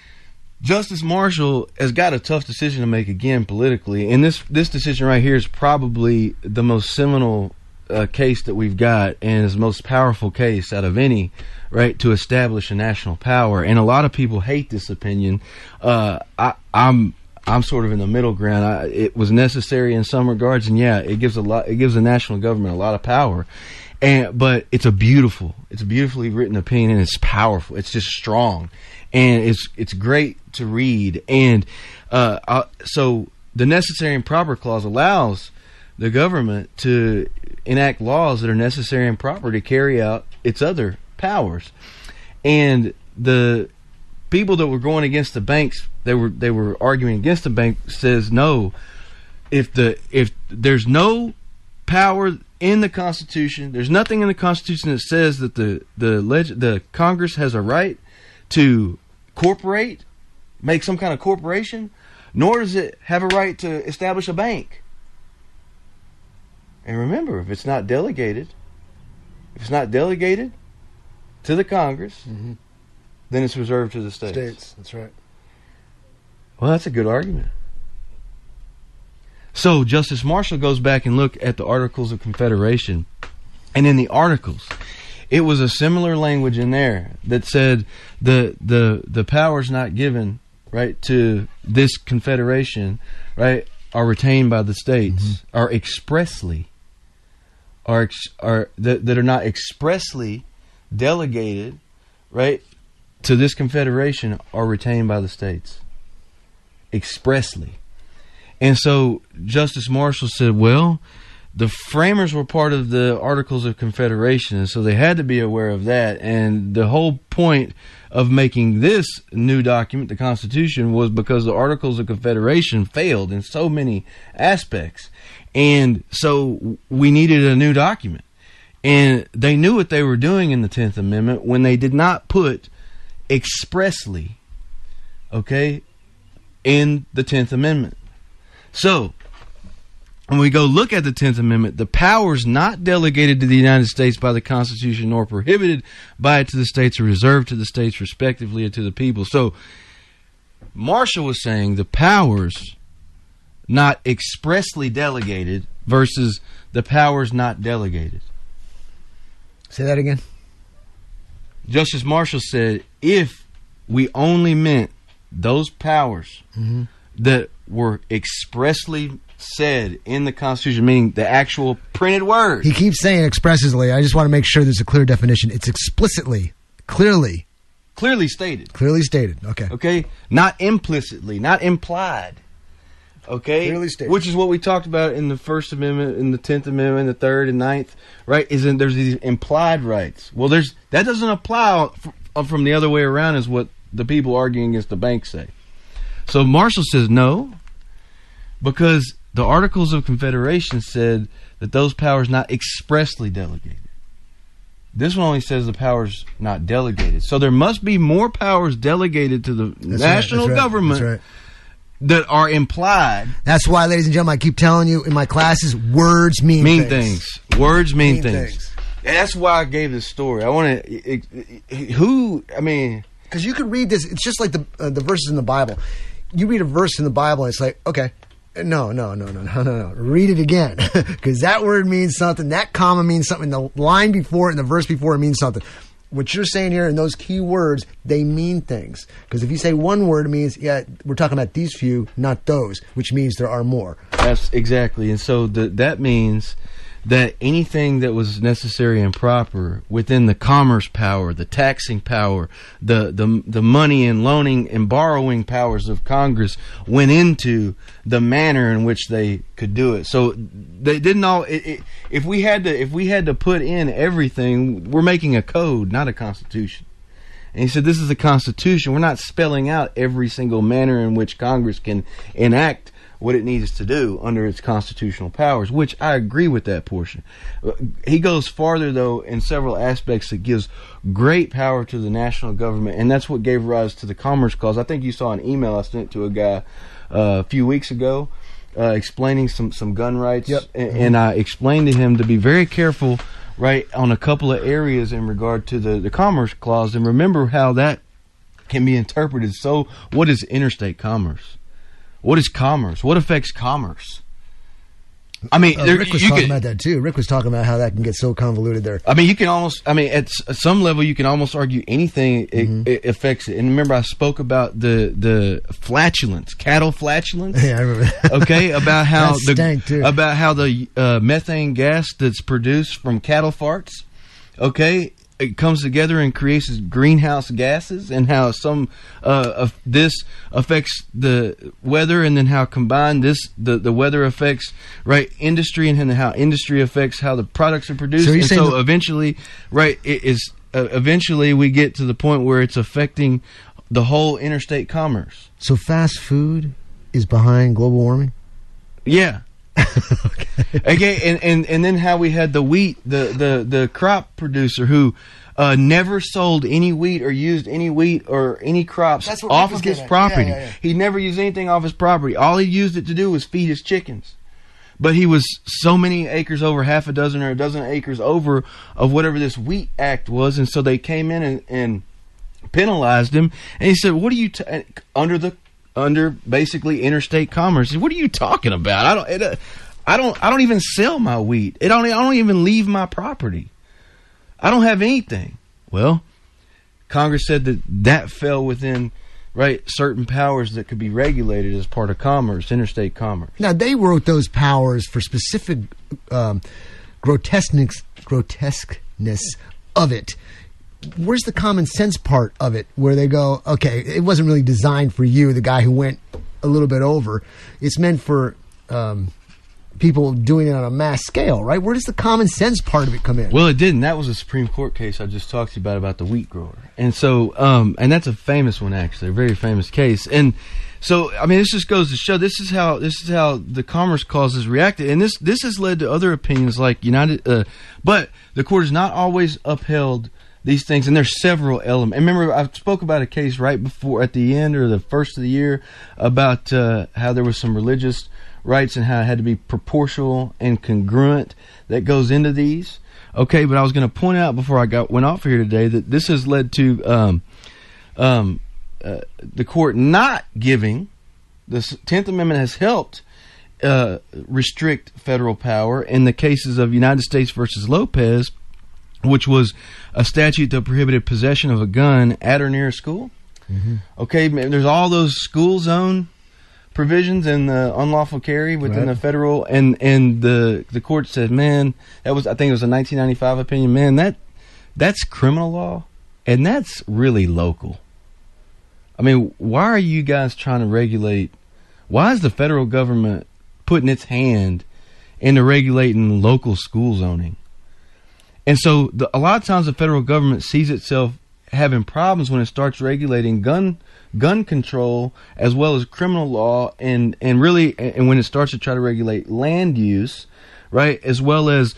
Justice Marshall has got a tough decision to make again politically, and this this decision right here is probably the most seminal uh, case that we've got, and is the most powerful case out of any, right, to establish a national power. And a lot of people hate this opinion. Uh, I, I'm I'm sort of in the middle ground. I, it was necessary in some regards, and yeah, it gives a lot. It gives the national government a lot of power. And but it's a beautiful, it's a beautifully written opinion, and it's powerful. It's just strong, and it's it's great to read. And uh, uh, so the necessary and proper clause allows the government to enact laws that are necessary and proper to carry out its other powers. And the people that were going against the banks, they were they were arguing against the bank, says no. If the if there's no power in the Constitution, there's nothing in the Constitution that says that the the leg- the Congress has a right to corporate, make some kind of corporation, nor does it have a right to establish a bank. And remember, if it's not delegated, if it's not delegated to the Congress, mm-hmm. then it's reserved to the states. States, that's right. Well, that's a good argument. So Justice Marshall goes back and look at the Articles of Confederation, and in the Articles, it was a similar language in there that said the the the powers not given, right, to this confederation, right, are retained by the states, mm-hmm. are expressly are ex, are that, that are not expressly delegated, right, to this confederation are retained by the states expressly. And so Justice Marshall said, well, the framers were part of the Articles of Confederation, and so they had to be aware of that. And the whole point of making this new document, the Constitution, was because the Articles of Confederation failed in so many aspects. And so we needed a new document. And they knew what they were doing in the tenth Amendment when they did not put expressly, okay, in the tenth Amendment. So, when we go look at the tenth Amendment, the powers not delegated to the United States by the Constitution nor prohibited by it to the states are reserved to the states respectively and to the people. So, Marshall was saying the powers not expressly delegated versus the powers not delegated. Say that again. Justice Marshall said if we only meant those powers mm-hmm. that were expressly said in the Constitution, meaning the actual printed word. He keeps saying expressly. I just want to make sure there's a clear definition. It's explicitly, clearly clearly stated. Clearly stated. Okay. Okay, not implicitly, not implied. Okay, Clearly stated. Which is what we talked about in the First Amendment, in the Tenth Amendment, the Third and Ninth. Right? Isn't there's these implied rights? Well, there's that doesn't apply f- from the other way around, is what the people arguing against the bank say. So Marshall says no, because the Articles of Confederation said that those powers not expressly delegated. This one only says the powers not delegated. So there must be more powers delegated to the That's national right, that's right, government that's right. that are implied. That's why, ladies and gentlemen, I keep telling you in my classes, words mean, mean things. things. Words mean, Mean things. things. And that's why I gave this story. I want to. Who? I mean, because you could read this. It's just like the uh, the verses in the Bible. You read a verse in the Bible, and it's like, okay, no, no, no, no, no, no, no. Read it again, because that word means something. That comma means something. The line before it and the verse before it means something. What you're saying here, and those key words, they mean things. Because if you say one word, it means, yeah, we're talking about these few, not those, which means there are more. That's exactly. And so the, that means that anything that was necessary and proper within the commerce power, the taxing power, the, the, the money and loaning and borrowing powers of Congress went into the manner in which they could do it. So they didn't all. It, it, if we had to, if we had to put in everything, we're making a code, not a constitution. And he said, this is a constitution. We're not spelling out every single manner in which Congress can enact what it needs to do under its constitutional powers, which I agree with that portion. He goes farther, though, in several aspects that gives great power to the national government, and that's what gave rise to the Commerce Clause. I think you saw an email I sent to a guy uh, a few weeks ago uh, explaining some, some gun rights, yep. and, and I explained to him to be very careful, right, on a couple of areas in regard to the, the Commerce Clause, and remember how that can be interpreted. So what is interstate commerce? What is commerce? What affects commerce? I mean, uh, there, Rick was you talking could, about that too. Rick was talking about how that can get so convoluted there. I mean, you can almost, I mean, at some level, you can almost argue anything mm-hmm. it, it affects it. And remember, I spoke about the the flatulence, cattle flatulence. Yeah, I remember that. Okay, about how that stank the too. about how the uh, methane gas that's produced from cattle farts. Okay. It comes together and creates greenhouse gases, and how some uh, of this affects the weather, and then how combined this the, the weather affects right industry, and then how industry affects how the products are produced. So, and so the- eventually, right, it is uh, eventually we get to the point where it's affecting the whole interstate commerce. So fast food is behind global warming? Yeah. okay. okay, and, and and then how we had the wheat, the the, the crop producer who uh, never sold any wheat or used any wheat or any crops That's what off Rick was of his getting at. property. Yeah, yeah, yeah. He never used anything off his property. All he used it to do was feed his chickens. But he was so many acres over, half a dozen or a dozen acres over of whatever this wheat act was, and so they came in and, and penalized him. And he said, "What are you t- under the?" Under basically interstate commerce. What are you talking about? I don't. It, uh, I don't. I don't even sell my wheat. It don't. I don't even leave my property. I don't have anything. Well, Congress said that that fell within right certain powers that could be regulated as part of commerce, interstate commerce. Now they wrote those powers for specific um, grotesqueness, grotesqueness of it. Where's the common sense part of it where they go, okay, it wasn't really designed for you, the guy who went a little bit over. It's meant for um, people doing it on a mass scale, right? Where does the common sense part of it come in? Well, it didn't. That was a Supreme Court case I just talked to you about, about the wheat grower. And so, um, and that's a famous one, actually, a very famous case. And so, I mean, this just goes to show this is how this is how the Commerce Clause has reacted. And this, this has led to other opinions like United, uh, but the court has not always upheld these things, and there's several elements. And remember, I spoke about a case right before, at the end or the first of the year, about uh, how there was some religious rights and how it had to be proportional and congruent that goes into these. Okay, but I was going to point out before I got went off here today that this has led to um, um, uh, the court not giving, the tenth Amendment has helped uh, restrict federal power in the cases of United States versus Lopez, which was a statute that prohibited possession of a gun at or near a school. Mm-hmm. Okay, there's all those school zone provisions and the unlawful carry within right. the federal, and and the the court said, man, that was I think it was a nineteen ninety-five opinion, man, that that's criminal law, And that's really local. I mean, why are you guys trying to regulate? Why is the federal government putting its hand into regulating local school zoning? And so the, a lot of times the federal government sees itself having problems when it starts regulating gun gun control as well as criminal law, and, and really and when it starts to try to regulate land use, right, as well as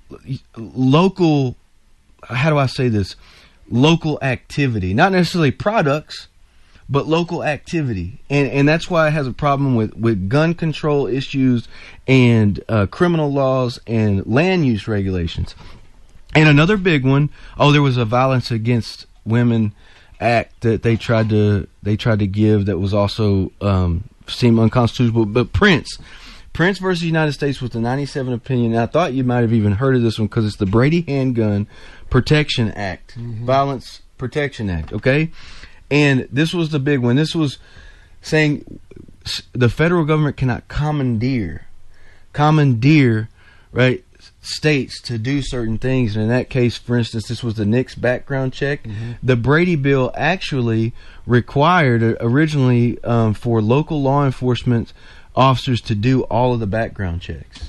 local, how do I say this, local activity, not necessarily products, but local activity. And and that's why it has a problem with, with gun control issues and uh, criminal laws and land use regulations. And another big one, oh, there was a Violence Against Women Act that they tried to they tried to give that was also um, seemed unconstitutional. But Prince, Prince versus United States was the ninety-seven opinion. And I thought you might have even heard of this one because it's the Brady Handgun Protection Act, mm-hmm. Violence Protection Act. Okay. And this was the big one. This was saying the federal government cannot commandeer, commandeer, right, states to do certain things. And in that case, for instance, this was the NICS background check. Mm-hmm. The Brady bill actually required uh, originally um, for local law enforcement officers to do all of the background checks.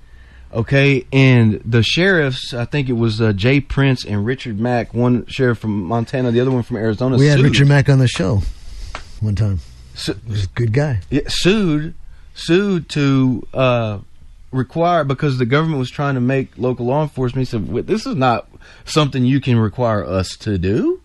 Okay, and the sheriffs, I think it was uh, Jay Prince and Richard Mack, one sheriff from Montana, the other one from Arizona. We had sued. Richard Mack on the show one time. Su- he was a good guy. Yeah, sued, sued to uh, require, because the government was trying to make local law enforcement. He said, "This is not something you can require us to do.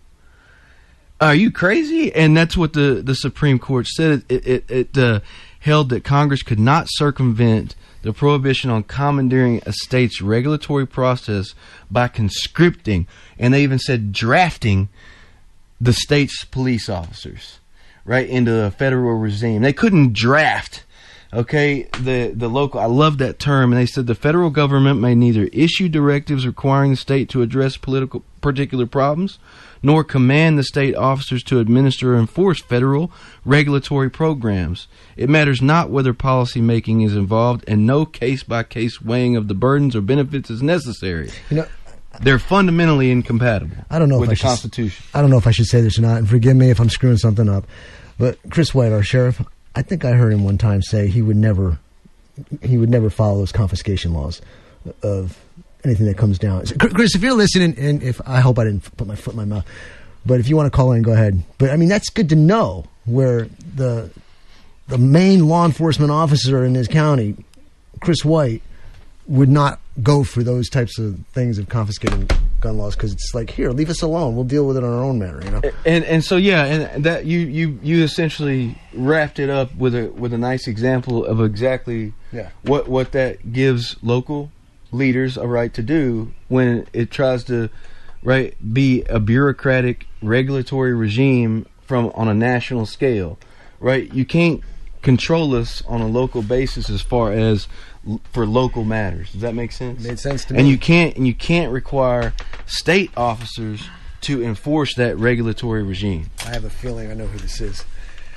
Are you crazy?" And that's what the, the Supreme Court said. It it, it uh, held that Congress could not circumvent the prohibition on commandeering a state's regulatory process by conscripting, and they even said drafting, the state's police officers, right, into a federal regime. They couldn't draft, okay, the, the local, I love that term, and they said the federal government may neither issue directives requiring the state to address political particular problems, nor command the state officers to administer or enforce federal regulatory programs. It matters not whether policy making is involved, and no case-by-case weighing of the burdens or benefits is necessary. You know, they're fundamentally incompatible I don't know with if the I Constitution. Should, I don't know if I should say this or not, and forgive me if I'm screwing something up, but Chris White, our sheriff, I think I heard him one time say he would never, he would never follow those confiscation laws of anything that comes down. Chris, if you're listening, and if I hope I didn't put my foot in my mouth, but if you want to call in, go ahead. But I mean, that's good to know where the the main law enforcement officer in his county, Chris White, would not go for those types of things of confiscating gun laws, because it's like, here, leave us alone. We'll deal with it in our own manner, you know. And and so yeah, and that you you you essentially wrapped it up with a with a nice example of exactly yeah. what what that gives local leaders a right to do when it tries to, right, be a bureaucratic regulatory regime from on a national scale, right? You can't control us on a local basis as far as l- for local matters. Does that make sense? Made sense to me. And you can't and you can't require state officers to enforce that regulatory regime. I have a feeling I know who this is.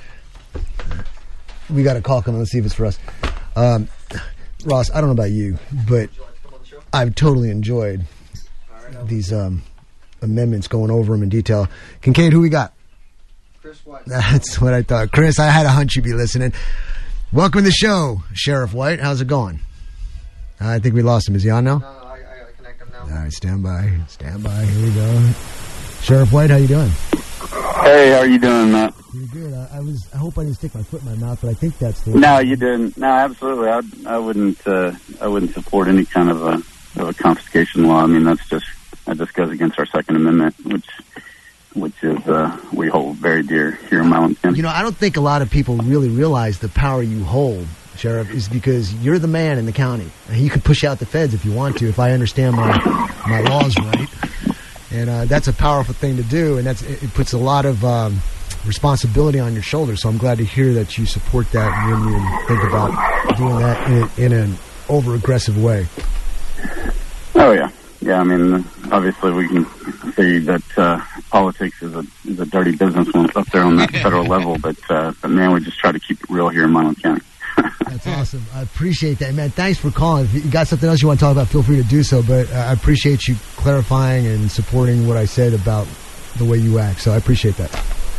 We got a call coming. Let's see if it's for us. Um, Ross, I don't know about you, but I've totally enjoyed these um, amendments, going over them in detail. Kincaid, who we got? Chris White. That's what I thought. Chris, I had a hunch you'd be listening. Welcome to the show, Sheriff White. How's it going? I think we lost him. Is he on now? No, no, I, I gotta connect him now. All right, stand by. Stand by. Here we go. Sheriff White, how you doing? Hey, how are you doing, Matt? Pretty good. I, I was. I hope I didn't stick my foot in my mouth, but I think that's the. No, you didn't. No, absolutely. I, I wouldn't. Uh, I wouldn't support any kind of a of a confiscation law. I mean, that's just that just goes against our Second Amendment, which which is uh, we hold very dear here in Milam County. You know, I don't think a lot of people really realize the power you hold, Sheriff, is because you're the man in the county. You can push out the feds if you want to, if I understand my my laws right. And uh, that's a powerful thing to do, and that's it puts a lot of um, responsibility on your shoulders. So I'm glad to hear that you support that when you think about doing that in, a, in an over-aggressive way. Oh, yeah. Yeah, I mean, obviously we can see that uh, politics is a is a dirty business when it's up there on that federal level, but, uh, but, man, we just try to keep it real here in Milam County. That's awesome. I appreciate that, man. Thanks for calling. If you got something else you want to talk about, feel free to do so. But uh, I appreciate you clarifying and supporting what I said about the way you act. So I appreciate that.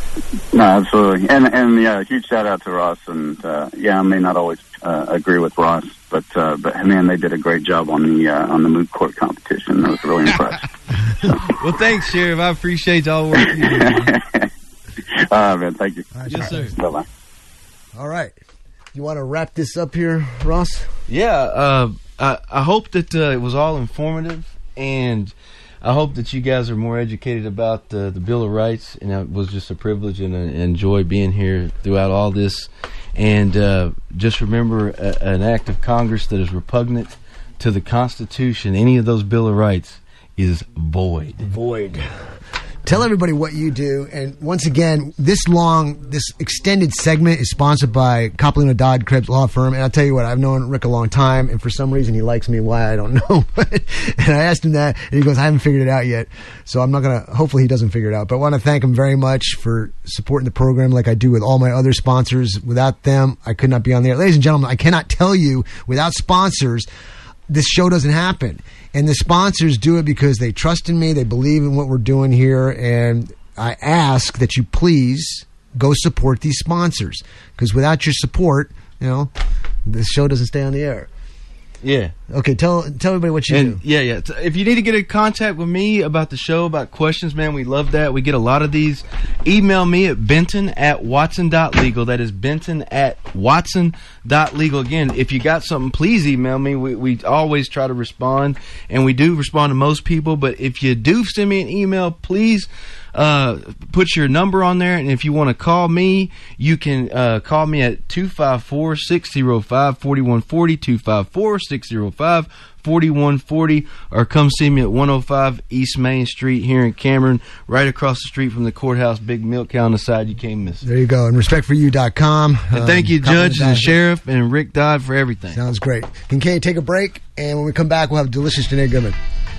No, absolutely. And, and yeah, huge shout out to Ross. And, uh, yeah, I may not always uh, agree with Ross, but, uh, but man, they did a great job on the, uh, on the moot court competition. I was really impressed. So. Well, thanks, Sheriff. I appreciate all the work you do. All right, man. Thank you. All right, yes, sir. Bye-bye. All right. You want to wrap this up here, Ross? Yeah, uh, I, I hope that uh, it was all informative, and I hope that you guys are more educated about uh, the Bill of Rights, and it was just a privilege and a joy being here throughout all this. And uh, just remember, a, an act of Congress that is repugnant to the Constitution, any of those Bill of Rights, is void. Void. Tell everybody what you do. And once again, this long, this extended segment is sponsored by Coppolino Dodd Krebs Law Firm. And I'll tell you what, I've known Rick a long time, and for some reason he likes me. Why, I don't know. And I asked him that, and he goes, I haven't figured it out yet. So I'm not going to, hopefully he doesn't figure it out. But I want to thank him very much for supporting the program like I do with all my other sponsors. Without them, I could not be on there. Ladies and gentlemen, I cannot tell you, without sponsors, this show doesn't happen. And the sponsors do it because they trust in me, they believe in what we're doing here, and I ask that you please go support these sponsors, because without your support, you know, this show doesn't stay on the air. Yeah. Okay, tell tell everybody what you and, do. Yeah, yeah. If you need to get in contact with me about the show, about questions, man, we love that. We get a lot of these. Email me at benton at watson dot legal. That is benton at watson dot legal. Again, if you got something, please email me. We, we always try to respond, and we do respond to most people. But if you do send me an email, please uh, put your number on there. And if you want to call me, you can uh, call me at two five four, six oh five, four one four oh, two five four, six oh five, four one four oh, or come see me at one oh five East Main Street here in Cameron, right across the street from the courthouse. Big milk cow on the side. You can't miss it. There you go. And respect for you dot com. And thank you, um, Judge and Sheriff and Rick Dodd, for everything. Sounds great. Kincaid, take a break, and when we come back, we'll have delicious Janae Goodman.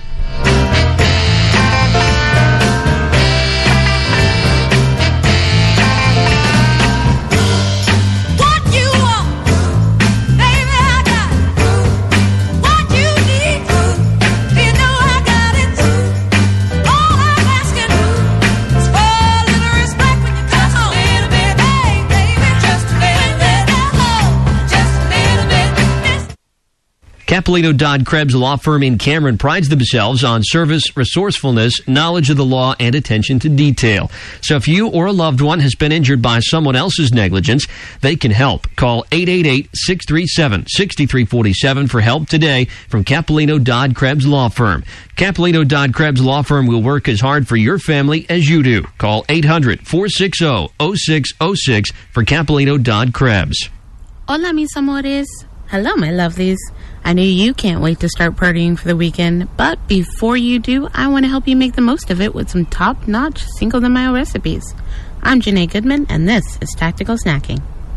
Coppolino Dodd Krebs Law Firm in Cameron prides themselves on service, resourcefulness, knowledge of the law, and attention to detail. So if you or a loved one has been injured by someone else's negligence, they can help. Call eight eight eight, six three seven, six three four seven for help today from Coppolino Dodd Krebs Law Firm. Coppolino Dodd Krebs Law Firm will work as hard for your family as you do. Call eight hundred, four six zero, zero six zero six for Coppolino Dodd Krebs. Hola, mis amores. Hello, my lovelies. I know you can't wait to start partying for the weekend, but before you do, I want to help you make the most of it with some top-notch Cinco de Mayo recipes. I'm Janae Goodman, and this is Tactical Snacking.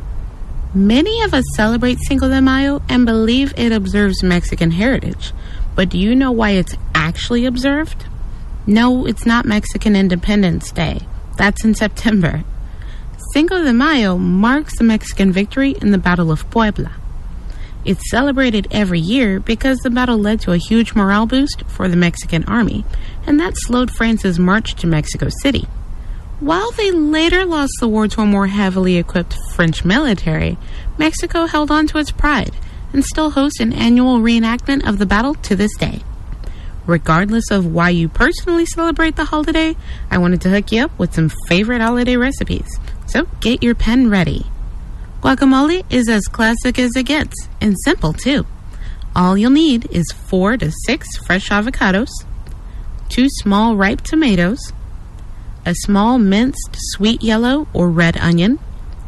Many of us celebrate Cinco de Mayo and believe it observes Mexican heritage, but do you know why it's actually observed? No, it's not Mexican Independence Day. That's in September. Cinco de Mayo marks the Mexican victory in the Battle of Puebla. It's celebrated every year because the battle led to a huge morale boost for the Mexican army, and that slowed France's march to Mexico City. While they later lost the war to a more heavily equipped French military, Mexico held on to its pride and still hosts an annual reenactment of the battle to this day. Regardless of why you personally celebrate the holiday, I wanted to hook you up with some favorite holiday recipes. So get your pen ready. Guacamole is as classic as it gets, and simple too. All you'll need is four to six fresh avocados, two small ripe tomatoes, a small minced sweet yellow or red onion,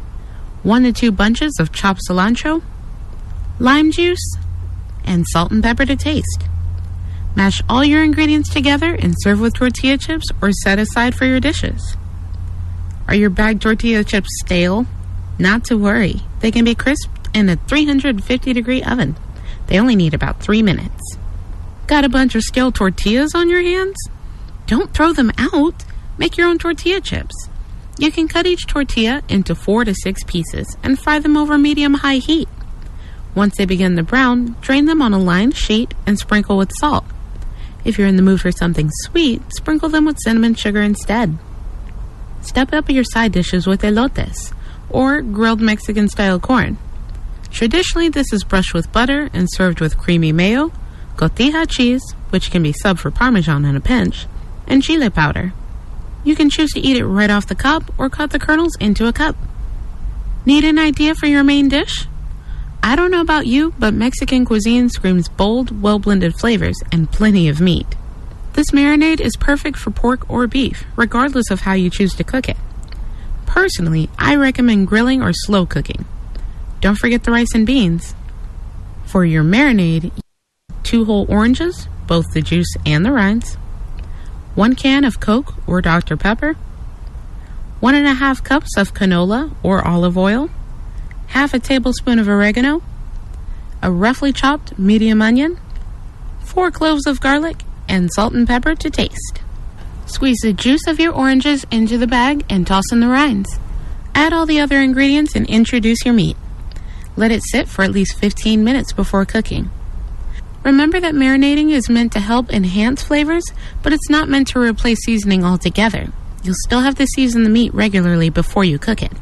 one to two bunches of chopped cilantro, lime juice, and salt and pepper to taste. Mash all your ingredients together and serve with tortilla chips or set aside for your dishes. Are your bagged tortilla chips stale? Not to worry. They can be crisped in a three hundred fifty degree oven. They only need about three minutes. Got a bunch of stale tortillas on your hands? Don't throw them out. Make your own tortilla chips. You can cut each tortilla into four to six pieces and fry them over medium-high heat. Once they begin to brown, drain them on a lined sheet and sprinkle with salt. If you're in the mood for something sweet, sprinkle them with cinnamon sugar instead. Step up your side dishes with elotes, or grilled Mexican-style corn. Traditionally, this is brushed with butter and served with creamy mayo, cotija cheese, which can be subbed for Parmesan in a pinch, and chile powder. You can choose to eat it right off the cob or cut the kernels into a cup. Need an idea for your main dish? I don't know about you, but Mexican cuisine screams bold, well-blended flavors and plenty of meat. This marinade is perfect for pork or beef, regardless of how you choose to cook it. Personally, I recommend grilling or slow cooking. Don't forget the rice and beans. For your marinade, two whole oranges, both the juice and the rinds, one can of Coke or Doctor Pepper, one and a half cups of canola or olive oil, half a tablespoon of oregano, a roughly chopped medium onion, four cloves of garlic, and salt and pepper to taste. Squeeze the juice of your oranges into the bag and toss in the rinds. Add all the other ingredients and introduce your meat. Let it sit for at least fifteen minutes before cooking. Remember that marinating is meant to help enhance flavors, but it's not meant to replace seasoning altogether. You'll still have to season the meat regularly before you cook it.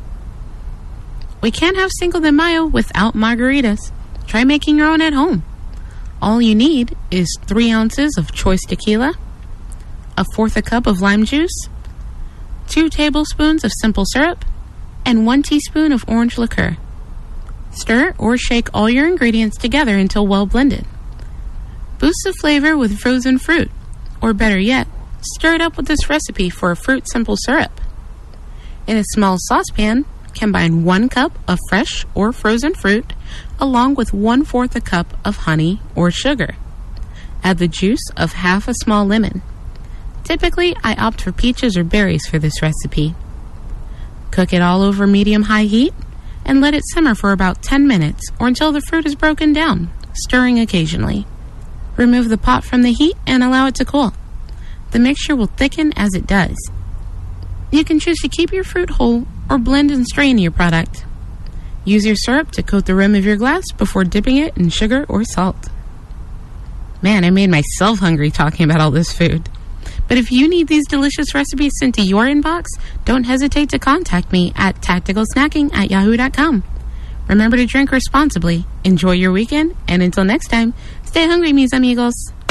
We can't have Cinco de Mayo without margaritas. Try making your own at home. All you need is three ounces of choice tequila, a fourth a cup of lime juice, two tablespoons of simple syrup, and one teaspoon of orange liqueur. Stir or shake all your ingredients together until well blended. Boost the flavor with frozen fruit, or better yet, stir it up with this recipe for a fruit simple syrup. In a small saucepan, combine one cup of fresh or frozen fruit along with one-fourth a cup of honey or sugar. Add the juice of half a small lemon. Typically, I opt for peaches or berries for this recipe. Cook it all over medium-high heat and let it simmer for about ten minutes or until the fruit is broken down, stirring occasionally. Remove the pot from the heat and allow it to cool. The mixture will thicken as it does. You can choose to keep your fruit whole or blend and strain your product. Use your syrup to coat the rim of your glass before dipping it in sugar or salt. Man, I made myself hungry talking about all this food. But if you need these delicious recipes sent to your inbox, don't hesitate to contact me at tactical snacking at yahoo dot com. Remember to drink responsibly, enjoy your weekend, and until next time, stay hungry, mis amigos.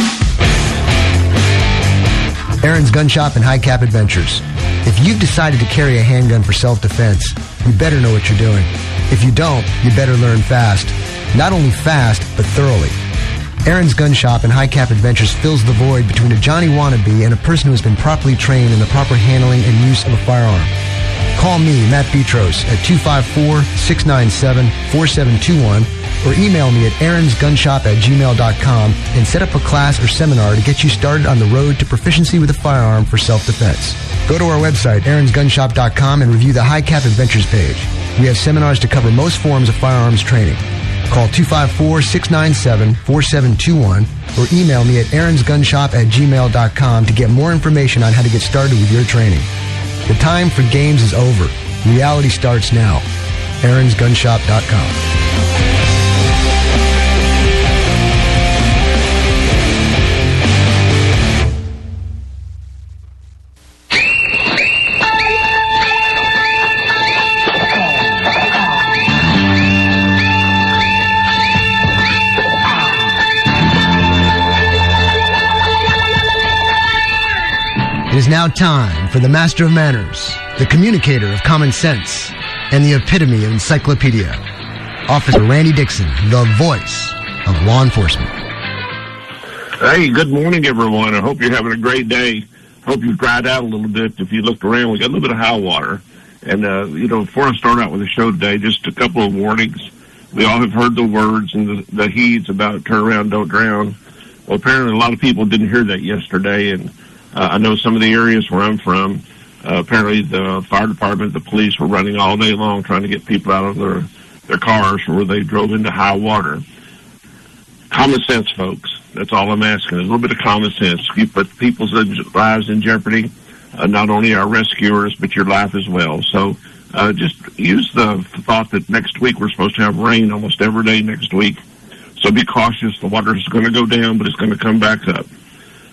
Aaron's Gun Shop and High Cap Adventures. If you've decided to carry a handgun for self-defense, you better know what you're doing. If you don't, you better learn fast. Not only fast, but thoroughly. Aaron's Gun Shop and High Cap Adventures fills the void between a Johnny wannabe and a person who has been properly trained in the proper handling and use of a firearm. Call me, Matt Petros, at two five four, six nine seven, four seven two one or email me at aaronsgunshop at gmail dot com and set up a class or seminar to get you started on the road to proficiency with a firearm for self-defense. Go to our website, aarons gun shop dot com, and review the High Cap Adventures page. We have seminars to cover most forms of firearms training. Call two five four, six nine seven, four seven two one or email me at aaronsgunshop at gmail dot com to get more information on how to get started with your training. The time for games is over. Reality starts now. aarons gun shop dot com. It is now time for the master of manners, the communicator of common sense, and the epitome of encyclopedia, Officer Randy Dixon, the voice of law enforcement. Hey, good morning, everyone. I hope you're having a great day. Hope you've dried out a little bit. If you looked around, we got a little bit of high water. And, uh, you know, before I start out with the show today, just a couple of warnings. We all have heard the words and the, the heeds about turn around, don't drown. Well, apparently a lot of people didn't hear that yesterday, and Uh, I know some of the areas where I'm from, uh, apparently the fire department, the police were running all day long trying to get people out of their, their cars where they drove into high water. Common sense, folks. That's all I'm asking. A little bit of common sense. You put people's lives in jeopardy, uh, not only our rescuers, but your life as well. So uh, just use the thought that next week we're supposed to have rain almost every day next week. So be cautious. The water is going to go down, but it's going to come back up.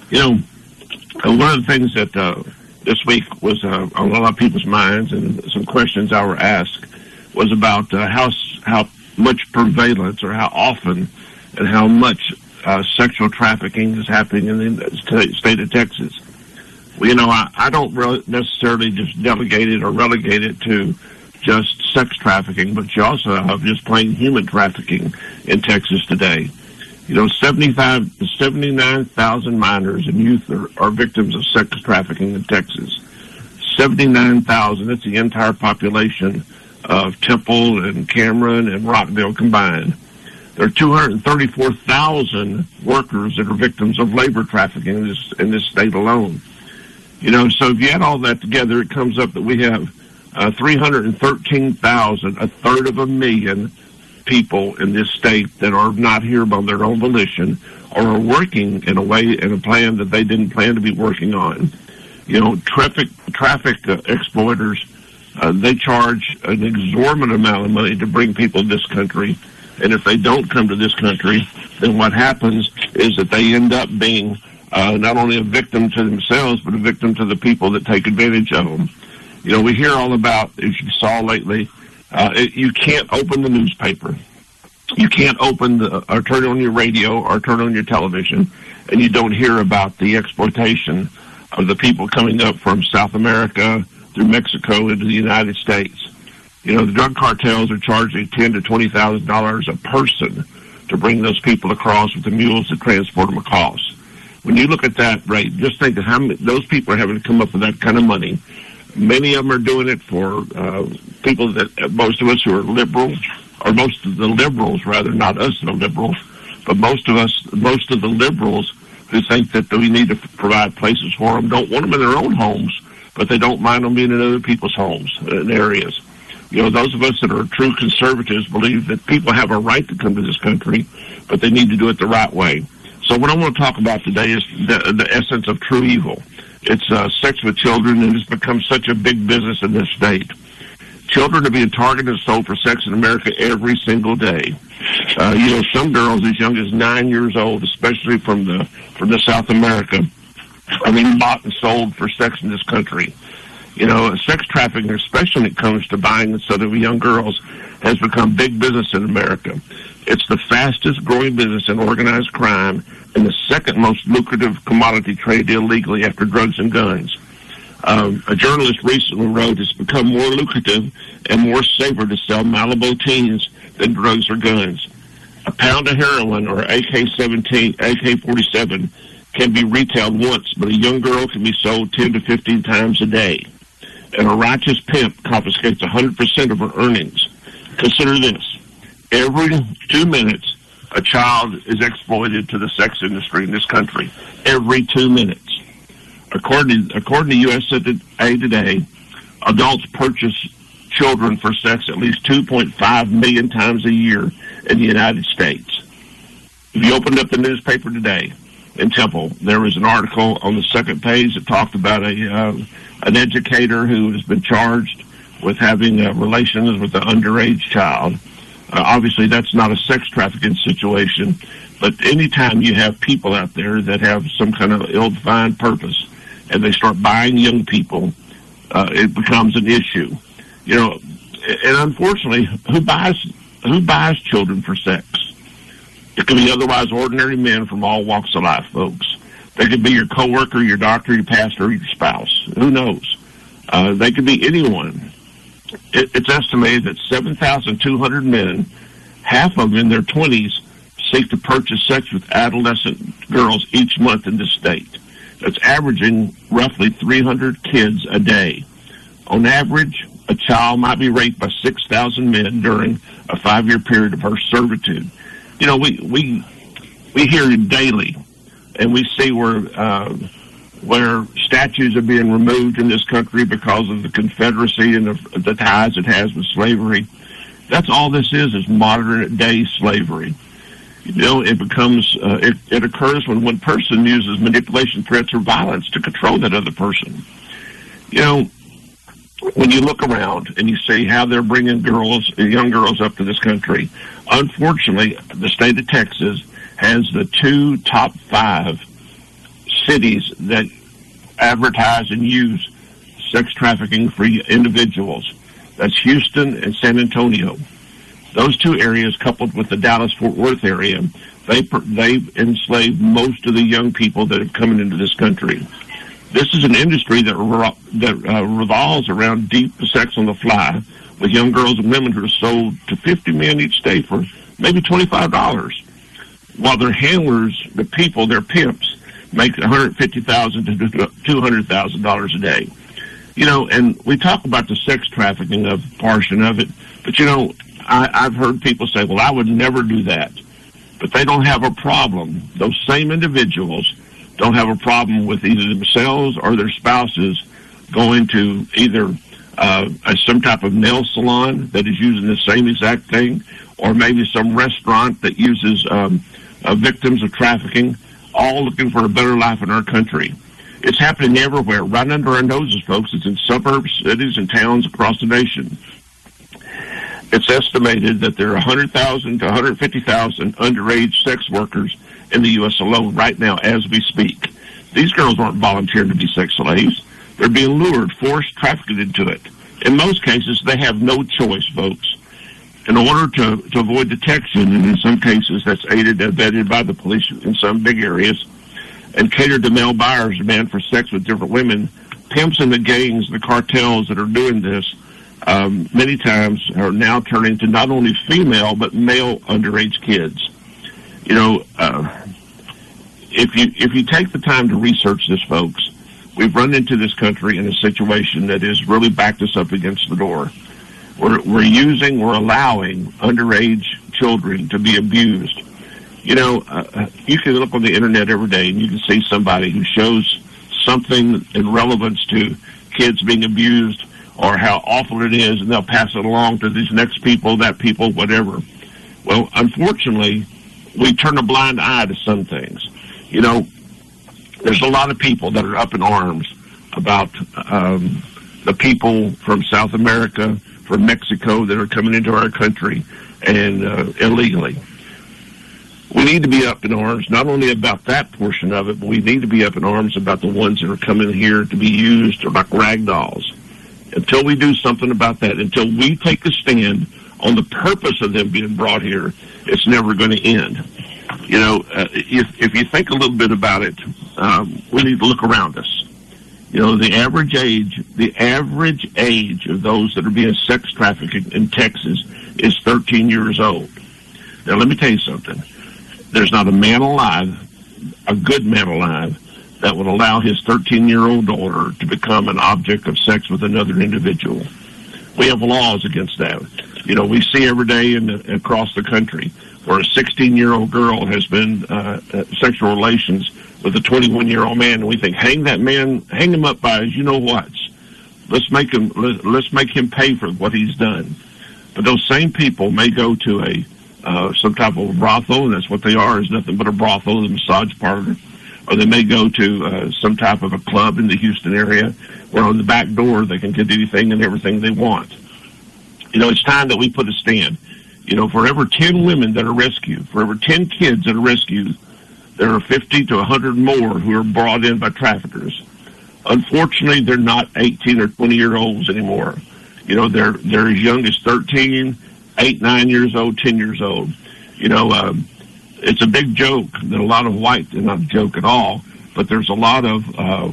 You know, uh, one of the things that uh, this week was uh, on a lot of people's minds, and some questions I were asked, was about uh, how how much prevalence or how often and how much uh, sexual trafficking is happening in the st- state of Texas. Well, you know, I, I don't re- necessarily just delegate it or relegate it to just sex trafficking, but you also have just plain human trafficking in Texas today. You know, seventy-five, seventy-nine thousand minors and youth are, are victims of sex trafficking in Texas. seventy-nine thousand, that's the entire population of Temple and Cameron and Rockville combined. There are two hundred thirty-four thousand workers that are victims of labor trafficking in this, in this state alone. You know, so if you add all that together, it comes up that we have uh, three hundred thirteen thousand, a third of a million people in this state that are not here by their own volition or are working in a way, in a plan that they didn't plan to be working on. You know, traffic, traffic uh, exploiters, uh, they charge an exorbitant amount of money to bring people to this country. And if they don't come to this country, then what happens is that they end up being uh, not only a victim to themselves, but a victim to the people that take advantage of them. You know, we hear all about, as you saw lately, uh, it, you can't open the newspaper. You can't open the, or turn on your radio or turn on your television, and you don't hear about the exploitation of the people coming up from South America through Mexico into the United States. You know, the drug cartels are charging ten to twenty thousand dollars a person to bring those people across with the mules that transport them across. When you look at that rate, just think of how many, those people are having to come up with that kind of money. Many of them are doing it for uh, people that, most of us who are liberal, or most of the liberals, rather, not us, the liberals, but most of us, most of the liberals who think that we need to provide places for them, don't want them in their own homes, but they don't mind them being in other people's homes and areas. You know, those of us that are true conservatives believe that people have a right to come to this country, but they need to do it the right way. So what I want to talk about today is the, the essence of true evil. It's uh, sex with children, and it's become such a big business in this state. Children are being targeted and sold for sex in America every single day. Uh, you know, some girls as young as nine years old, especially from the from the South America, are being bought and sold for sex in this country. You know, sex trafficking, especially when it comes to buying and selling of young girls, has become big business in America. It's the fastest growing business in organized crime and the second most lucrative commodity trade illegally after drugs and guns. Um, a journalist recently wrote, it's become more lucrative and more safer to sell Malibu teens than drugs or guns. A pound of heroin or A K seventeen, A K forty-seven can be retailed once, but a young girl can be sold ten to fifteen times a day. And a righteous pimp confiscates one hundred percent of her earnings. Consider this. Every two minutes, a child is exploited to the sex industry in this country. Every two minutes. According, according to U S A Today, adults purchase children for sex at least two point five million times a year in the United States. If you opened up the newspaper today in Temple, there was an article on the second page that talked about a uh, an educator who has been charged with having uh, relations with an underage child. Uh, obviously, that's not a sex trafficking situation, but anytime you have people out there that have some kind of ill-defined purpose and they start buying young people, uh, it becomes an issue. You know, and unfortunately, who buys who buys children for sex? It could be otherwise ordinary men from all walks of life, folks. They could be your coworker, your doctor, your pastor, your spouse. Who knows? Uh, they could be anyone. It, it's estimated that seven thousand two hundred men, half of them in their twenties, seek to purchase sex with adolescent girls each month in this state. That's averaging roughly three hundred kids a day. On average, a child might be raped by six thousand men during a five-year period of her servitude. You know, we we we hear it daily, and we see where uh, where statues are being removed in this country because of the Confederacy and the, the ties it has with slavery. That's all this is, is modern-day slavery. You know, it becomes, uh, it, it occurs when one person uses manipulation, threats, or violence to control that other person. You know, when you look around and you see how they're bringing girls, young girls up to this country, unfortunately, the state of Texas has the two top five cities that advertise and use sex trafficking for individuals. That's Houston and San Antonio. Those two areas, coupled with the Dallas-Fort Worth area, they they enslave most of the young people that have come into this country. This is an industry that that uh, revolves around deep sex on the fly with young girls and women who are sold to fifty men each day for maybe twenty-five dollars, while their handlers, the people, their pimps, make one hundred fifty thousand dollars to two hundred thousand dollars a day. You know, and we talk about the sex trafficking of portion of it, but, you know, I, I've heard people say, well, I would never do that. But they don't have a problem. Those same individuals don't have a problem with either themselves or their spouses going to either uh, a, some type of nail salon that is using the same exact thing, or maybe some restaurant that uses um, uh, victims of trafficking, all looking for a better life in our country. It's happening everywhere, right under our noses, folks. It's in suburbs, cities, and towns across the nation. It's estimated that there are one hundred thousand to one hundred fifty thousand underage sex workers in the U S alone right now as we speak. These girls aren't volunteering to be sex slaves. They're being lured, forced, trafficked into it. In most cases, they have no choice, folks. In order to, to avoid detection, and in some cases that's aided and abetted by the police in some big areas, and catered to male buyers demand for sex with different women, pimps and the gangs, the cartels that are doing this, um, many times are now turning to not only female but male underage kids. You know, uh, if you if you take the time to research this, folks, we've run into this country in a situation that has really backed us up against the door. We're, we're using, we're allowing underage children to be abused. You know, uh, you can look on the internet every day and you can see somebody who shows something in relevance to kids being abused or how awful it is, and they'll pass it along to these next people, that people, whatever. Well, unfortunately, we turn a blind eye to some things. You know, there's a lot of people that are up in arms about um, the people from South America, from Mexico, that are coming into our country and uh, illegally. We need to be up in arms, not only about that portion of it, but we need to be up in arms about the ones that are coming here to be used like rag dolls. Until we do something about that, until we take a stand on the purpose of them being brought here, it's never going to end. You know, uh, if, if you think a little bit about it, um, we need to look around us. You know, the average age, the average age of those that are being sex trafficked in Texas is thirteen years old. Now, let me tell you something. There's not a man alive, a good man alive, that would allow his thirteen-year-old daughter to become an object of sex with another individual. We have laws against that. You know, we see every day in the, across the country where a sixteen-year-old girl has been uh, uh, sexual relations with a twenty-one-year-old man, and we think, hang that man, hang him up by his you-know-whats. Let's make him, let, let's make him pay for what he's done. But those same people may go to a uh, some type of brothel, and that's what they are, is nothing but a brothel, a massage parlor. Or they may go to uh, some type of a club in the Houston area where on the back door they can get anything and everything they want. You know, it's time that we put a stand. You know, for every ten women that are rescued, for every ten kids that are rescued, there are fifty to one hundred more who are brought in by traffickers. Unfortunately, they're not eighteen or twenty-year-olds anymore. You know, they're they're as young as thirteen, eight, nine years old, ten years old. You know, um, it's a big joke that a lot of white, not a joke at all, but there's a lot of uh,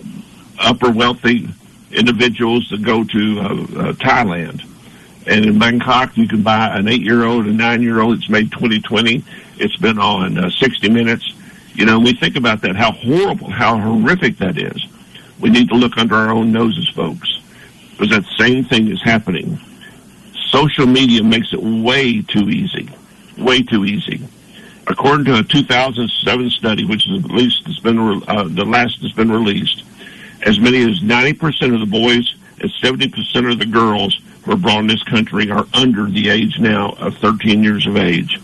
upper wealthy individuals that go to uh, uh, Thailand. And in Bangkok, you can buy an eight-year-old, a nine-year-old. It's made twenty twenty. It's been on uh, sixty minutes. You know, we think about that, how horrible, how horrific that is. We need to look under our own noses, folks, because that same thing is happening. Social media makes it way too easy, way too easy. According to a two thousand seven study, which is at least has been uh, the last that's been released, as many as ninety percent of the boys and seventy percent of the girls who are brought in this country are under the age now of thirteen years of age.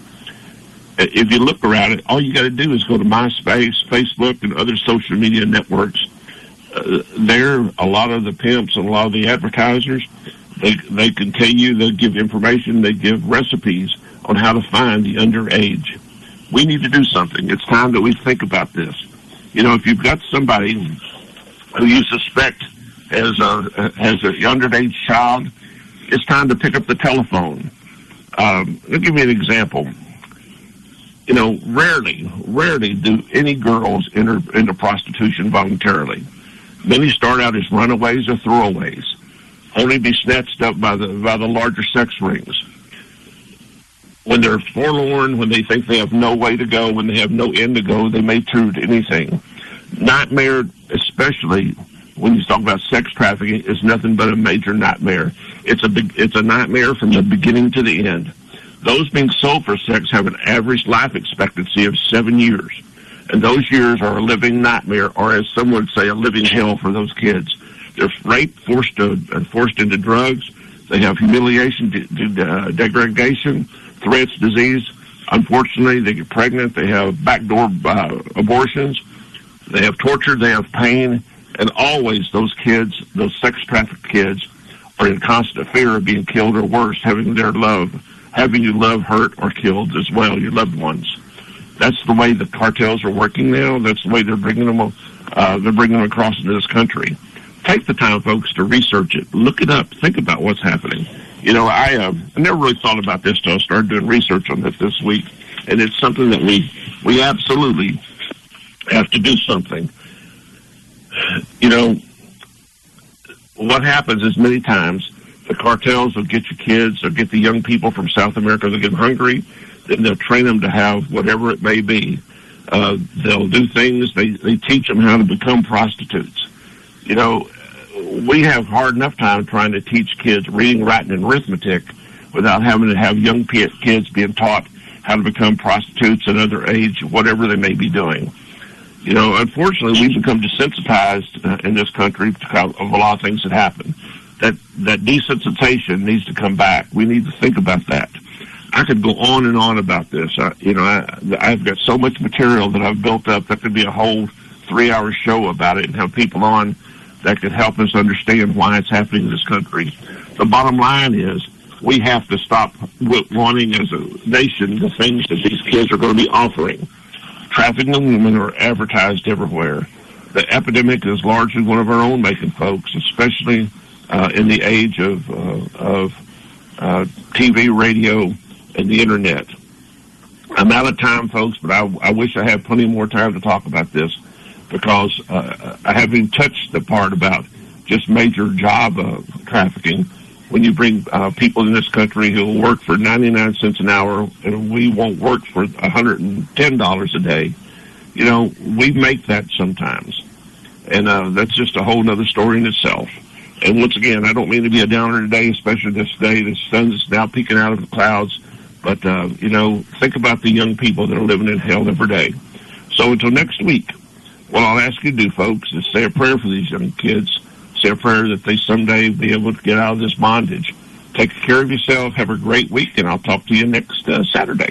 If you look around it, all you got to do is go to MySpace, Facebook, and other social media networks. Uh, there, a lot of the pimps and a lot of the advertisers, they they can tell you, they'll give information, they give recipes on how to find the underage. We need to do something. It's time that we think about this. You know, if you've got somebody who you suspect has a, has a underage child, it's time to pick up the telephone. Um, I'll give you an example. You know, rarely, rarely do any girls enter into prostitution voluntarily. Many start out as runaways or throwaways, only be snatched up by the by the larger sex rings. When they're forlorn, when they think they have no way to go, when they have no end to go, they may turn to anything. Nightmare, especially when you talk about sex trafficking, is nothing but a major nightmare. It's a big, it's a nightmare from the beginning to the end. Those being sold for sex have an average life expectancy of seven years. And those years are a living nightmare, or as some would say, a living hell for those kids. They're raped, forced to, uh, forced into drugs. They have humiliation, de- de- uh, degradation, threats, disease. Unfortunately, they get pregnant. They have backdoor uh, abortions. They have torture. They have pain. And always those kids, those sex-trafficked kids, are in constant fear of being killed or worse, having their love, having you love hurt or killed as well, your loved ones. That's the way the cartels are working now. That's the way they're bringing them. Uh, they're bringing them across into this country. Take the time, folks, to research it. Look it up. Think about what's happening. You know, I, uh, I never really thought about this till I started doing research on this this week, and it's something that we we absolutely have to do something. You know, what happens is many times the cartels will get your kids or get the young people from South America. They'll get hungry. Then they'll train them to have whatever it may be. Uh, they'll do things. They, they teach them how to become prostitutes. You know, we have hard enough time trying to teach kids reading, writing, and arithmetic without having to have young p- kids being taught how to become prostitutes at other age, whatever they may be doing. You know, unfortunately, we've become desensitized uh, in this country because of a lot of things that happen. That that desensitization needs to come back. We need to think about that. I could go on and on about this. I, you know, I, I've got so much material that I've built up. That could be a whole three-hour show about it and have people on that could help us understand why it's happening in this country. The bottom line is we have to stop wanting as a nation the things that these kids are going to be offering. Trafficking women are advertised everywhere. The epidemic is largely one of our own making, folks, especially uh, in the age of, uh, of uh, T V, radio, and the Internet. I'm out of time, folks, but I, I wish I had plenty more time to talk about this because uh, I haven't even touched the part about just major job uh, trafficking. When you bring uh, people in this country who will work for ninety-nine cents an hour and we won't work for one hundred ten dollars a day, you know, we make that sometimes. And uh, that's just a whole other story in itself. And once again, I don't mean to be a downer today, especially this day. The sun's now peeking out of the clouds. But, uh, you know, think about the young people that are living in hell every day. So until next week, what I'll ask you to do, folks, is say a prayer for these young kids. Say a prayer that they someday be able to get out of this bondage. Take care of yourself. Have a great week, and I'll talk to you next uh, Saturday.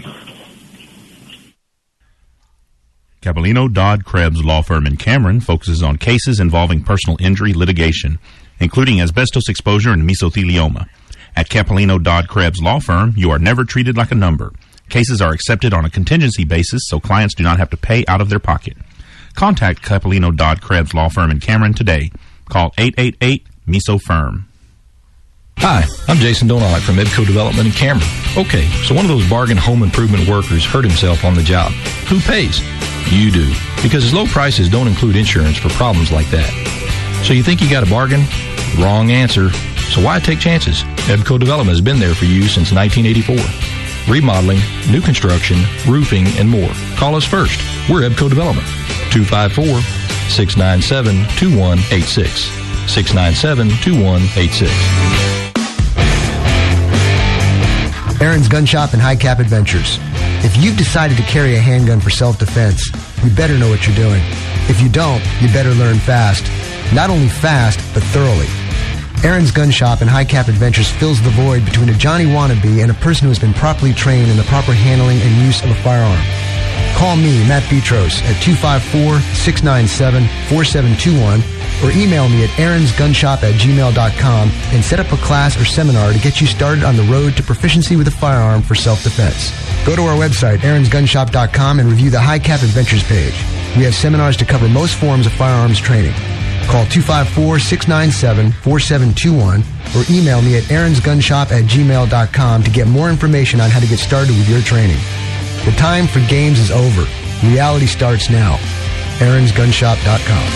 Capellino Dodd Krebs Law Firm in Cameron focuses on cases involving personal injury litigation, including asbestos exposure and mesothelioma. At Capellino Dodd Krebs Law Firm, you are never treated like a number. Cases are accepted on a contingency basis, so clients do not have to pay out of their pocket. Contact Capellino Dodd Krebs Law Firm in Cameron today. Call eight eight eight, M I S O, F I R M. Hi, I'm Jason Donat from Ebco Development in Cameron. Okay, so one of those bargain home improvement workers hurt himself on the job. Who pays? You do, because his low prices don't include insurance for problems like that. So you think you got a bargain? Wrong answer. So why take chances? Ebco Development has been there for you since nineteen eighty-four. Remodeling, new construction, roofing, and more. Call us first. We're Ebco Development. two five four, six nine seven, two one eight six. six nine seven, two one eight six. Aaron's Gun Shop and High Cap Adventures. If you've decided to carry a handgun for self-defense, you better know what you're doing. If you don't, you better learn fast. Not only fast, but thoroughly. Aaron's Gun Shop and High Cap Adventures fills the void between a Johnny wannabe and a person who has been properly trained in the proper handling and use of a firearm. Call me, Matt Petros, at two five four, six nine seven, four seven two one or email me at aaronsgunshop at gmail dot com and set up a class or seminar to get you started on the road to proficiency with a firearm for self-defense. Go to our website, aarons gun shop dot com, and review the High Cap Adventures page. We have seminars to cover most forms of firearms training. Call two five four, six nine seven, four seven two one or email me at aarons gun shop at gmail dot com to get more information on how to get started with your training. The time for games is over. Reality starts now. aarons gun shop dot com.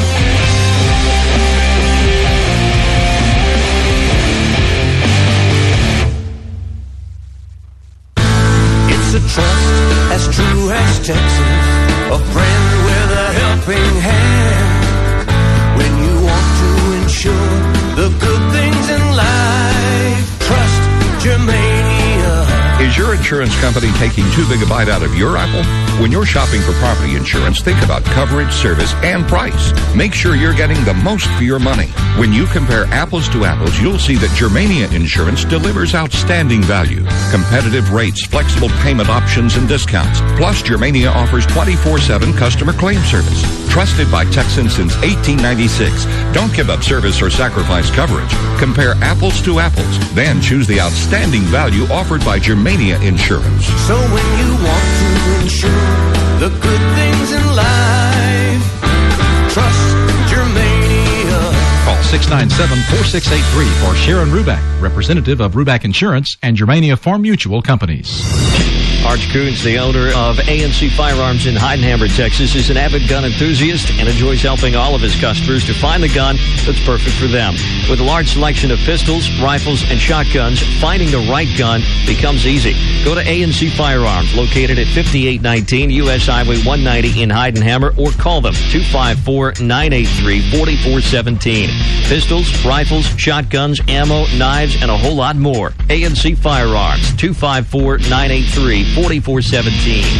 It's a trust as true as Texas, a friend with a helping hand. When you want to ensure the good things in life, trust Germania. Is your insurance company taking too big a bite out of your apple? When you're shopping for property insurance, think about coverage, service, and price. Make sure you're getting the most for your money. When you compare apples to apples, you'll see that Germania Insurance delivers outstanding value, competitive rates, flexible payment options, and discounts. Plus, Germania offers twenty-four seven customer claim service. Trusted by Texans since eighteen ninety-six. Don't give up service or sacrifice coverage. Compare apples to apples. Then choose the outstanding value offered by Germania Insurance. So when you want to ensure the good things in life, trust Germania. Call six nine seven, four six eight three for Sharon Ruback, representative of Ruback Insurance and Germania Farm Mutual Companies. Arch Coons, the owner of A N C Firearms in Heidenhammer, Texas, is an avid gun enthusiast and enjoys helping all of his customers to find the gun that's perfect for them. With a large selection of pistols, rifles, and shotguns, finding the right gun becomes easy. Go to A N C Firearms, located at fifty-eight nineteen U S Highway one ninety in Heidenhammer, or call them two five four, nine eight three, four four one seven. Pistols, rifles, shotguns, ammo, knives, and a whole lot more. A N C Firearms, two five four, nine eight three, four four one seven.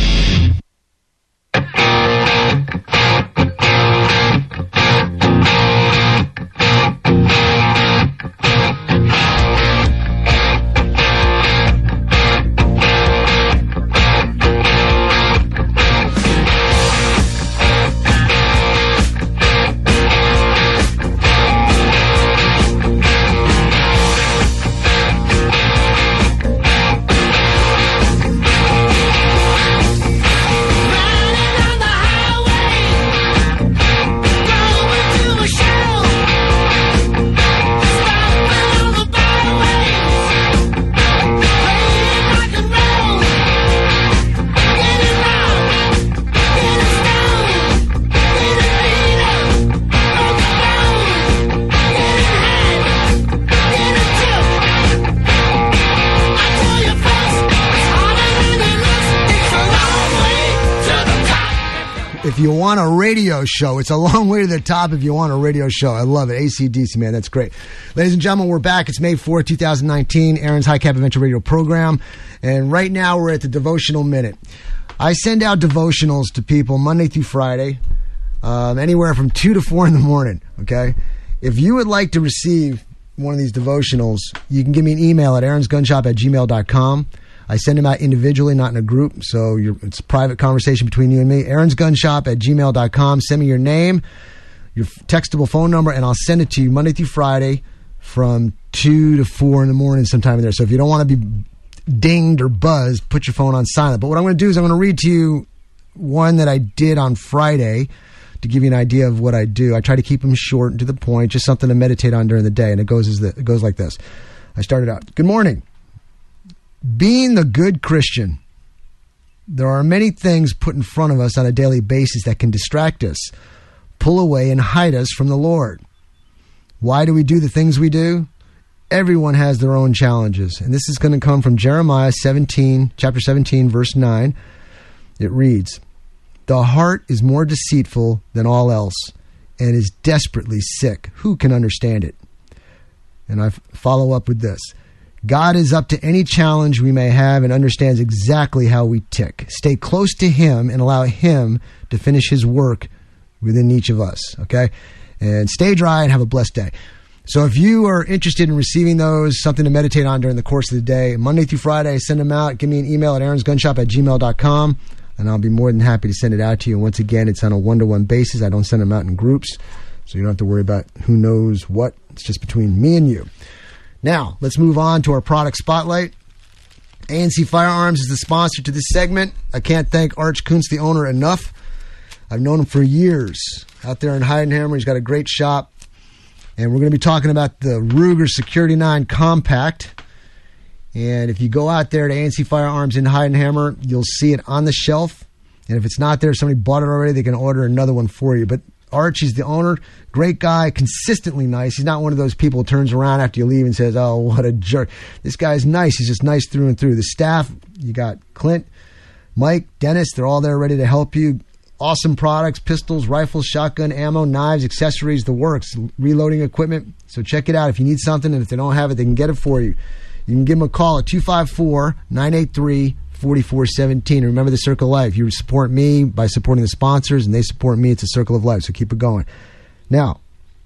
If you want a radio show, it's a long way to the top if you want a radio show. I love it. A C D C, man, that's great. Ladies and gentlemen, we're back. It's May fourth, twenty nineteen, Aaron's High Cap Adventure Radio program. And right now we're at the Devotional Minute. I send out devotionals to people Monday through Friday, um, anywhere from two to four in the morning, okay? If you would like to receive one of these devotionals, you can give me an email at aarons gun shop at gmail dot com. I send them out individually, not in a group, so you're, it's a private conversation between you and me. aarons gun shop at gmail dot com. Send me your name, your textable phone number, and I'll send it to you Monday through Friday from two to four in the morning sometime in there. So if you don't want to be dinged or buzzed, put your phone on silent. But what I'm going to do is I'm going to read to you one that I did on Friday to give you an idea of what I do. I try to keep them short and to the point, just something to meditate on during the day, and it goes, as the, it goes like this. I started out, good morning. Being the good Christian, there are many things put in front of us on a daily basis that can distract us, pull away, and hide us from the Lord. Why do we do the things we do? Everyone has their own challenges. And this is going to come from Jeremiah seventeen, chapter seventeen, verse nine. It reads, "The heart is more deceitful than all else and is desperately sick. Who can understand it?" And I follow up with this. God is up to any challenge we may have and understands exactly how we tick. Stay close to Him and allow Him to finish His work within each of us, okay? And stay dry and have a blessed day. So if you are interested in receiving those, something to meditate on during the course of the day, Monday through Friday, I send them out. Give me an email at aarons gun shop at gmail dot com, and I'll be more than happy to send it out to you. And once again, it's on a one-to-one basis. I don't send them out in groups, so you don't have to worry about who knows what. It's just between me and you. Now, let's move on to our product spotlight. A N C Firearms is the sponsor to this segment. I can't thank Arch Kuntz, the owner, enough. I've known him for years out there in Heidenhammer. He's got a great shop. And we're going to be talking about the Ruger Security nine Compact. And if you go out there to A and C Firearms in Heidenhammer, you'll see it on the shelf. And if it's not there, somebody bought it already, they can order another one for you. But Archie's the owner. Great guy, consistently nice. He's not one of those people who turns around after you leave and says, oh, what a jerk. This guy's nice. He's just nice through and through. The staff, you got Clint, Mike, Dennis, they're all there ready to help you. Awesome products, pistols, rifles, shotgun, ammo, knives, accessories, the works, reloading equipment. So check it out. If you need something, and if they don't have it, they can get it for you. You can give them a call at two five four, nine eight three, four four one seven. And remember the Circle of Life. You support me by supporting the sponsors, and they support me. It's a circle of life, so keep it going. Now,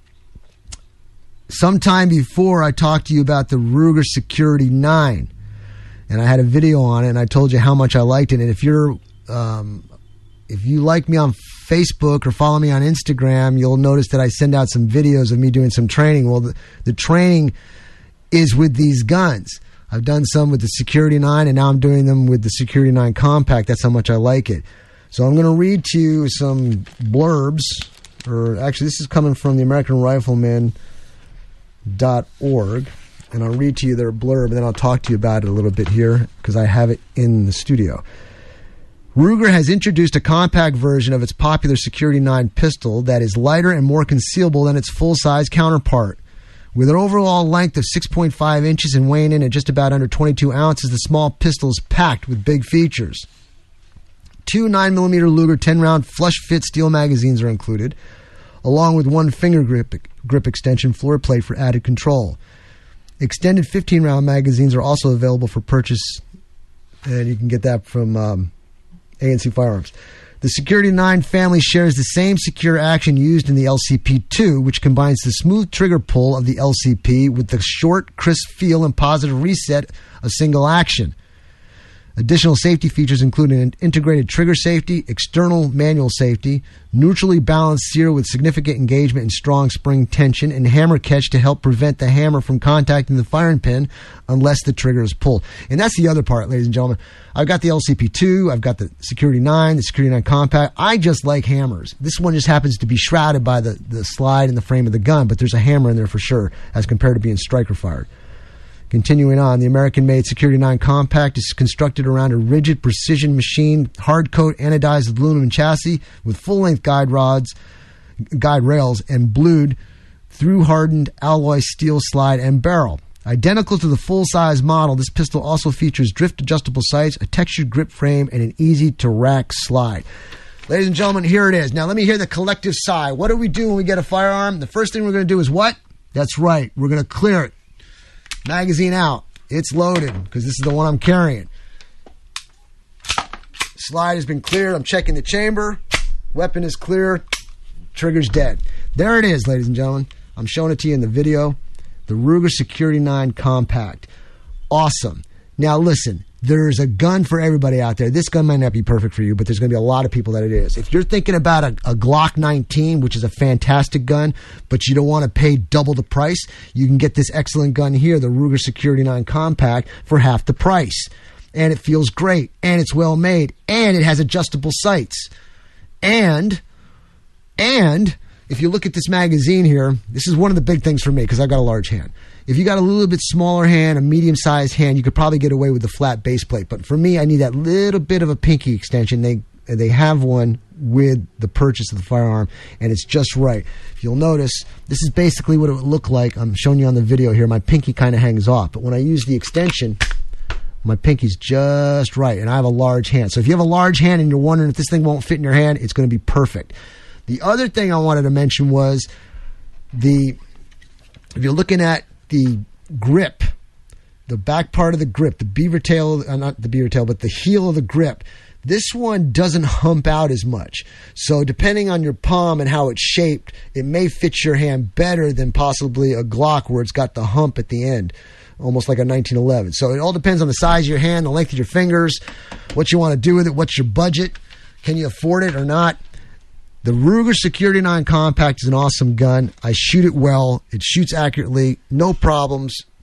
sometime before I talked to you about the Ruger Security nine, and I had a video on it, and I told you how much I liked it. And if you're... Um, If you like me on Facebook or follow me on Instagram, you'll notice that I send out some videos of me doing some training. Well, the, the training is with these guns. I've done some with the Security nine, and now I'm doing them with the Security nine Compact. That's how much I like it. So I'm going to read to you some blurbs, or actually this is coming from the American Rifleman dot org, and I'll read to you their blurb, and then I'll talk to you about it a little bit here because I have it in the studio. Ruger has introduced a compact version of its popular Security nine pistol that is lighter and more concealable than its full-size counterpart. With an overall length of six point five inches and weighing in at just about under twenty-two ounces, the small pistol is packed with big features. Two nine millimeter Luger ten-round flush-fit steel magazines are included, along with one finger grip, grip extension floor plate for added control. Extended fifteen-round magazines are also available for purchase, and you can get that from... Um, A and C Firearms. The Security nine family shares the same secure action used in the L C P two, which combines the smooth trigger pull of the L C P with the short, crisp feel and positive reset of single action. Additional safety features include an integrated trigger safety, external manual safety, neutrally balanced sear with significant engagement and strong spring tension, and hammer catch to help prevent the hammer from contacting the firing pin unless the trigger is pulled. And that's the other part, ladies and gentlemen. I've got the L C P two, I've got the Security nine, the Security nine Compact. I just like hammers. This one just happens to be shrouded by the, the slide and the frame of the gun, but there's a hammer in there for sure as compared to being striker fired. Continuing on, the American-made Security nine Compact is constructed around a rigid precision machine, hard-coat anodized aluminum chassis with full-length guide rods, guide rails, and blued through-hardened alloy steel slide and barrel. Identical to the full-size model, this pistol also features drift-adjustable sights, a textured grip frame, and an easy-to-rack slide. Ladies and gentlemen, here it is. Now, let me hear the collective sigh. What do we do when we get a firearm? The first thing we're going to do is what? That's right. We're going to clear it. Magazine out. It's loaded because this is the one I'm carrying. Slide has been cleared. I'm checking the chamber. Weapon is clear. Trigger's dead. There it is, ladies and gentlemen. I'm showing it to you in the video. The Ruger Security nine Compact. Awesome. Now listen, there's a gun for everybody out there. This gun might not be perfect for you, but there's going to be a lot of people that it is. If you're thinking about a, a Glock nineteen, which is a fantastic gun, but you don't want to pay double the price, you can get this excellent gun here, the Ruger Security nine Compact, for half the price. And it feels great, and it's well made, and it has adjustable sights. And, and... if you look at this magazine here, this is one of the big things for me because I've got a large hand. If you got a little bit smaller hand, a medium-sized hand, you could probably get away with the flat base plate. But for me, I need that little bit of a pinky extension. They they have one with the purchase of the firearm, and it's just right. If you'll notice, this is basically what it would look like. I'm showing you on the video here. My pinky kind of hangs off. But when I use the extension, my pinky's just right, and I have a large hand. So if you have a large hand and you're wondering if this thing won't fit in your hand, it's going to be perfect. The other thing I wanted to mention was the, if you're looking at the grip, the back part of the grip, the beaver tail, uh, not the beaver tail, but the heel of the grip, this one doesn't hump out as much. So depending on your palm and how it's shaped, it may fit your hand better than possibly a Glock where it's got the hump at the end, almost like a nineteen eleven. So it all depends on the size of your hand, the length of your fingers, what you want to do with it, what's your budget, can you afford it or not. The Ruger Security nine Compact is an awesome gun. I shoot it well. It shoots accurately. No problems.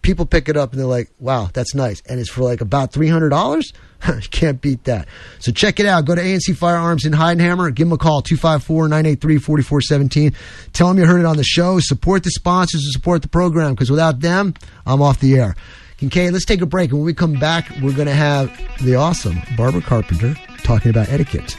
people pick it up and they're like, wow, that's nice. And it's for like about three hundred dollars. You can't beat that. So check it out. Go to A N C Firearms in Heidenhammer. Give them a call, two five four, nine eight three, four four one seven. Tell them you heard it on the show. Support the sponsors and support the program, because without them, I'm off the air. Kincaid, let's take a break. And when we come back, we're going to have the awesome Barbara Carpenter talking about etiquette.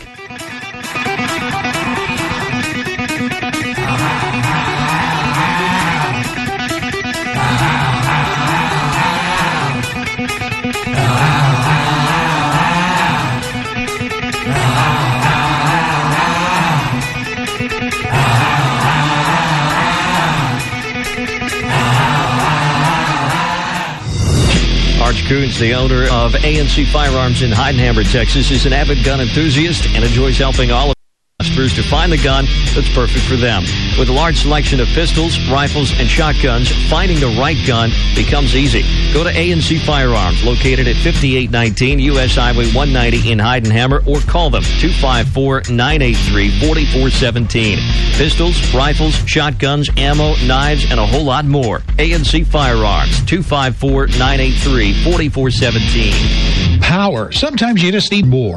Arch Coons, the owner of A N C Firearms in Heidenhammer, Texas, is an avid gun enthusiast and enjoys helping all of customers to find the gun that's perfect for them. With a large selection of pistols, rifles, and shotguns, finding the right gun becomes easy. Go to A N C Firearms, located at fifty-eight nineteen U S Highway one ninety in Heidenhammer, or call them two five four, nine eight three, four four one seven. Pistols, rifles, shotguns, ammo, knives, and a whole lot more. A N C Firearms, two five four, nine eight three, four four one seven. Power. Sometimes you just need more.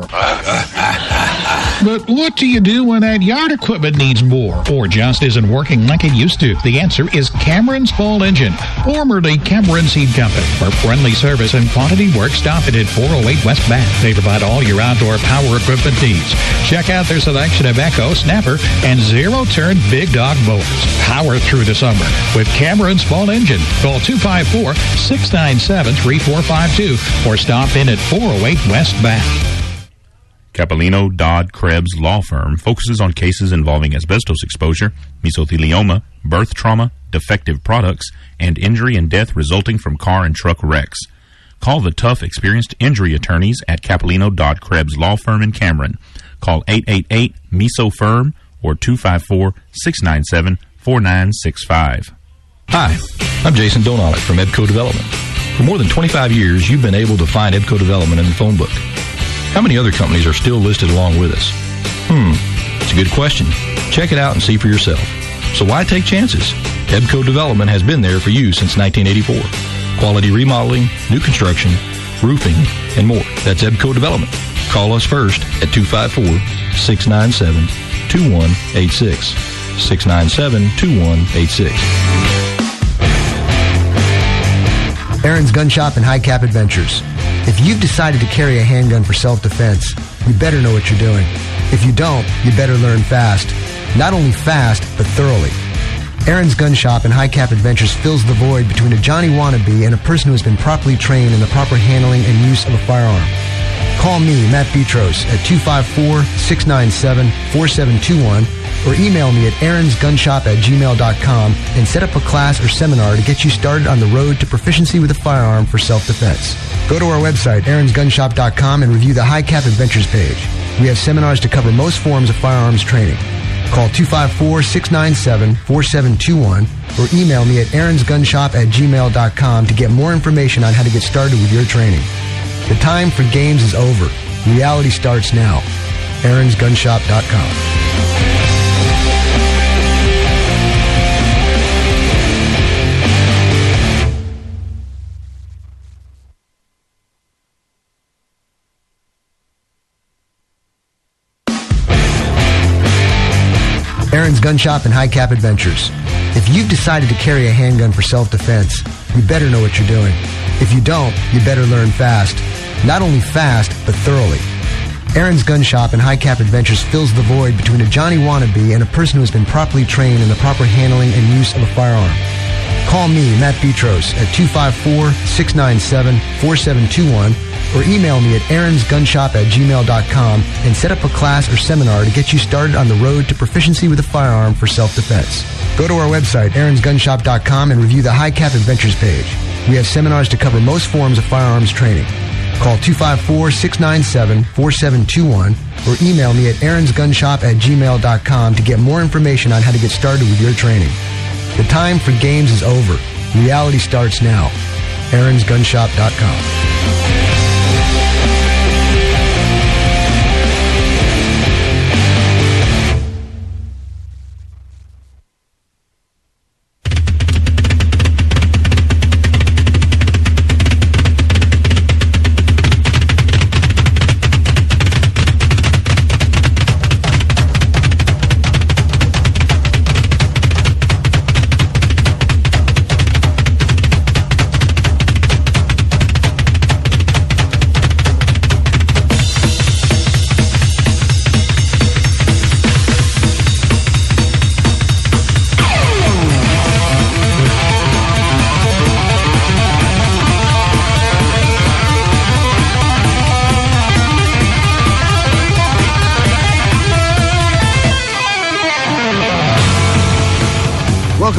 But what do you do when that yard equipment needs more or just isn't working like it used to? The answer is Cameron's Fall Engine, formerly Cameron Seed Company. For friendly service and quantity work, stop it at four oh eight West Bath. They provide all your outdoor power equipment needs. Check out their selection of Echo, Snapper, and zero-turn Big Dog motors. Power through the summer with Cameron's Fall Engine. Call two five four, six nine seven, three four five two or stop in at four oh eight West Bath. Capellino Dodd Krebs Law Firm focuses on cases involving asbestos exposure, mesothelioma, birth trauma, defective products, and injury and death resulting from car and truck wrecks. Call the tough, experienced injury attorneys at Capellino Dodd Krebs Law Firm in Cameron. Call eight eight eight, M E S O, F I R M or two five four, six nine seven, four nine six five. Hi, I'm Jason Donalik from Edco Development. For more than twenty-five years, you've been able to find Edco Development in the phone book. How many other companies are still listed along with us? Hmm, it's a good question. Check it out and see for yourself. So why take chances? Edco Development has been there for you since nineteen eighty-four. Quality remodeling, new construction, roofing, and more. That's Edco Development. Call us first at two five four, six nine seven, two one eight six. six nine seven, two one eight six. Aaron's Gun Shop and High Cap Adventures. If you've decided to carry a handgun for self-defense, you better know what you're doing. If you don't, you better learn fast. Not only fast, but thoroughly. Aaron's Gun Shop and High Cap Adventures fills the void between a Johnny wannabe and a person who has been properly trained in the proper handling and use of a firearm. Call me, Matt Petros, at two five four, six nine seven, four seven two one or email me at aaronsgunshop at gmail dot com and set up a class or seminar to get you started on the road to proficiency with a firearm for self-defense. Go to our website, aarons gun shop dot com, and review the High Cap Adventures page. We have seminars to cover most forms of firearms training. Call two five four, six nine seven, four seven two one or email me at aaronsgunshop at gmail dot com to get more information on how to get started with your training. The time for games is over. Reality starts now. aarons gun shop dot com. Aaron's Gun Shop and High Cap Adventures. If you've decided to carry a handgun for self-defense, you better know what you're doing. If you don't, you better learn fast. Not only fast, but thoroughly. Aaron's Gun Shop and High Cap Adventures fills the void between a Johnny wannabe and a person who has been properly trained in the proper handling and use of a firearm. Call me, Matt Petros, at two five four, six nine seven, four seven two one or email me at aaronsgunshop at gmail dot com and set up a class or seminar to get you started on the road to proficiency with a firearm for self-defense. Go to our website, aarons gun shop dot com, and review the High Cap Adventures page. We have seminars to cover most forms of firearms training. Call two five four, six nine seven, four seven two one or email me at aaronsgunshop at gmail dot com to get more information on how to get started with your training. The time for games is over. Reality starts now. aarons gun shop dot com.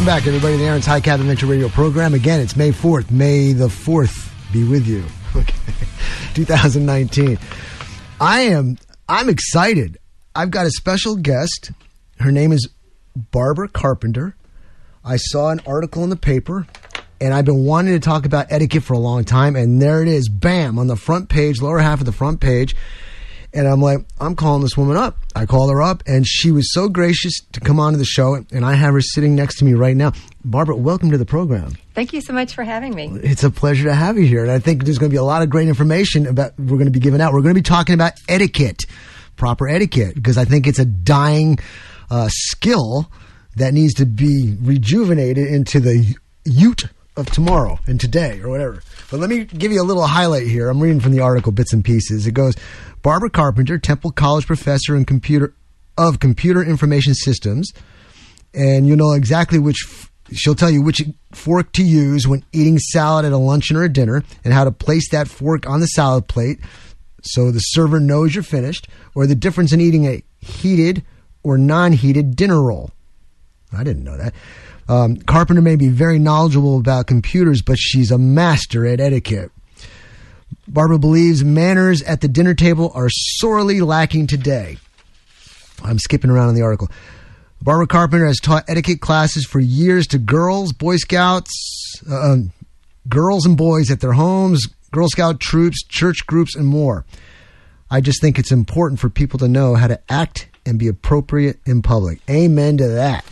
Welcome back, everybody. The Aaron's High Cap Adventure Radio program. Again, it's May fourth. May the fourth be with you. Okay. twenty nineteen. I am, I'm excited. I've got a special guest. Her name is Barbara Carpenter. I saw an article in the paper, and I've been wanting to talk about etiquette for a long time, and there it is, bam, on the front page, lower half of the front page. And I'm like, I'm calling this woman up. I called her up, and she was so gracious to come on to the show, and I have her sitting next to me right now. Barbara, welcome to the program. Thank you so much for having me. It's a pleasure to have you here, and I think there's going to be a lot of great information about we're going to be giving out. We're going to be talking about etiquette, proper etiquette, because I think it's a dying uh, skill that needs to be rejuvenated into the youth of tomorrow and today or whatever. But let me give you a little highlight here. I'm reading from the article, bits and pieces. It goes, Barbara Carpenter, Temple College professor in computer of computer information systems, and you know exactly which, she'll tell you which fork to use when eating salad at a luncheon or a dinner, and how to place that fork on the salad plate so the server knows you're finished, or the difference in eating a heated or non-heated dinner roll. I didn't know that. Um, Carpenter may be very knowledgeable about computers, but she's a master at etiquette. Barbara believes manners at the dinner table are sorely lacking today. I'm skipping around in the article. Barbara Carpenter has taught etiquette classes for years to girls, Boy Scouts, uh, girls and boys at their homes, Girl Scout troops, church groups, and more. I just think it's important for people to know how to act and be appropriate in public. Amen to that.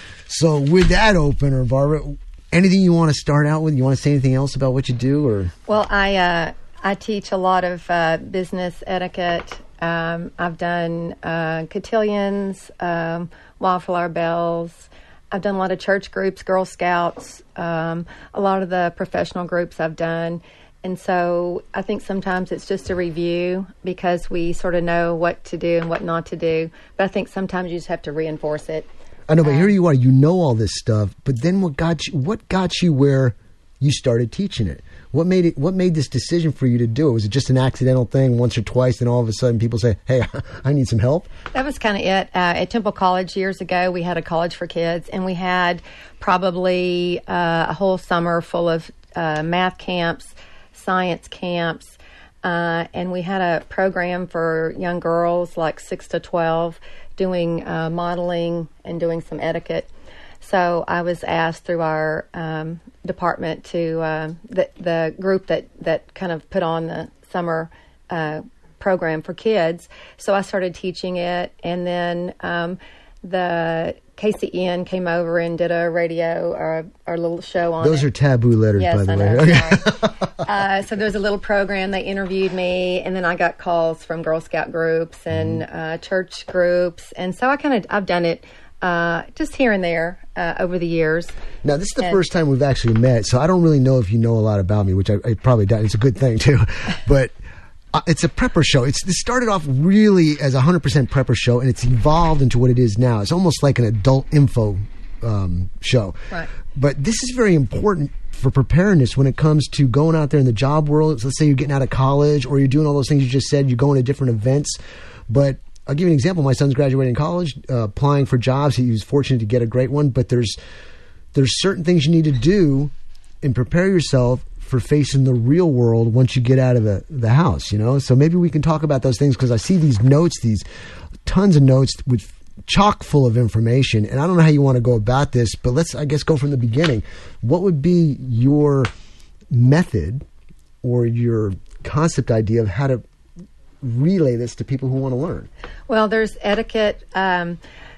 So with that opener, Barbara, anything you want to start out with? You want to say anything else about what you do? Or Well, I uh, I teach a lot of uh, business etiquette. Um, I've done uh, cotillions, um, wildflower bells. I've done a lot of church groups, Girl Scouts, um, a lot of the professional groups I've done. And so I think sometimes it's just a review because we sort of know what to do and what not to do. But I think sometimes you just have to reinforce it. I know, but here you are. You know all this stuff, but then what got you? What got you where you started teaching it? What made it? What made this decision for you to do it? Was it just an accidental thing, once or twice, and all of a sudden people say, "Hey, I need some help"? That was kind of it. Uh, at Temple College years ago, we had a college for kids, and we had probably uh, a whole summer full of uh, math camps, science camps, uh, and we had a program for young girls like six to twelve. Doing uh, modeling and doing some etiquette. So I was asked through our um, department to uh, the, the group that, that kind of put on the summer uh, program for kids. So I started teaching it, and then um, the K C N came over and did a radio or our little show on Those it. are taboo letters, yes, by the I way. know, Okay. uh, so there was a little program. They interviewed me, and then I got calls from Girl Scout groups and Mm-hmm. uh, church groups, and so I kind of I've done it uh, just here and there uh, over the years. Now, this is the And- first time we've actually met, so I don't really know if you know a lot about me, which I, I probably don't. It's a good thing, too. But uh, it's a prepper show. It's This started off really as a one hundred percent prepper show, and it's evolved into what it is now. It's almost like an adult info um, show. Right. But this is very important for preparedness when it comes to going out there in the job world. So let's say you're getting out of college or you're doing all those things you just said. You're going to different events. But I'll give you an example. My son's graduating college, uh, applying for jobs. He was fortunate to get a great one. But there's there's certain things you need to do and prepare yourself for facing the real world once you get out of the, the house, you know? So maybe we can talk about those things because I see these notes, these tons of notes with chock full of information. And I don't know how you want to go about this, but let's, I guess, go from the beginning. What would be your method or your concept idea of how to relay this to people who want to learn? Well, there's etiquette. Um,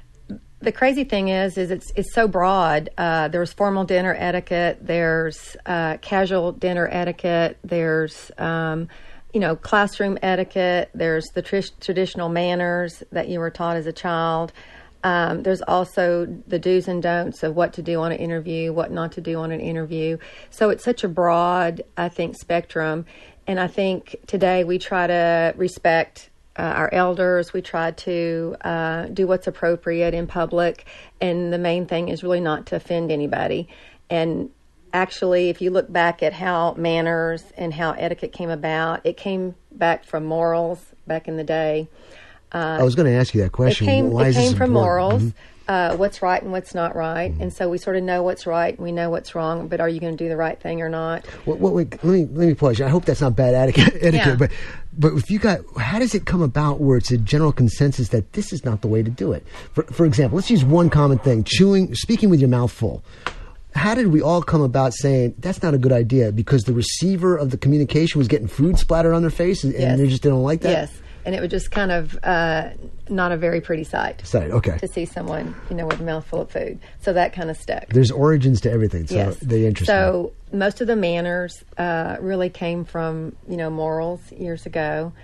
the crazy thing is, is it's it's so broad. Uh, there's formal dinner etiquette. There's uh, casual dinner etiquette. There's um, you know, classroom etiquette. There's the tr- traditional manners that you were taught as a child. Um, there's also the do's and don'ts of what to do on an interview, what not to do on an interview. So it's such a broad, I think, spectrum. And I think today we try to respect uh, our elders. We try to uh, do what's appropriate in public. And the main thing is really not to offend anybody. And actually, if you look back at how manners and how etiquette came about, it came back from morals back in the day. Uh, I was going to ask you that question. It came, Why it is this came from important? morals. Mm-hmm. uh, what's right and what's not right. Mm-hmm. And so we sort of know what's right, we know what's wrong, but are you going to do the right thing or not? Well, well, wait, let me let me pause you. I hope that's not bad etiquette, etiquette Yeah. but but if you got, how does it come about where it's a general consensus that this is not the way to do it? For for example, let's use one common thing: chewing, speaking with your mouth full. How did we all come about saying that's not a good idea because the receiver of the communication was getting food splattered on their face, and, Yes. and they just didn't like that? Yes, and it was just kind of uh, not a very pretty sight. Sight, okay. To see someone, you know, with a mouthful of food. So that kind of stuck. There's origins to everything, so Yes. they interest me. So most of the manners uh, really came from, you know, morals years ago.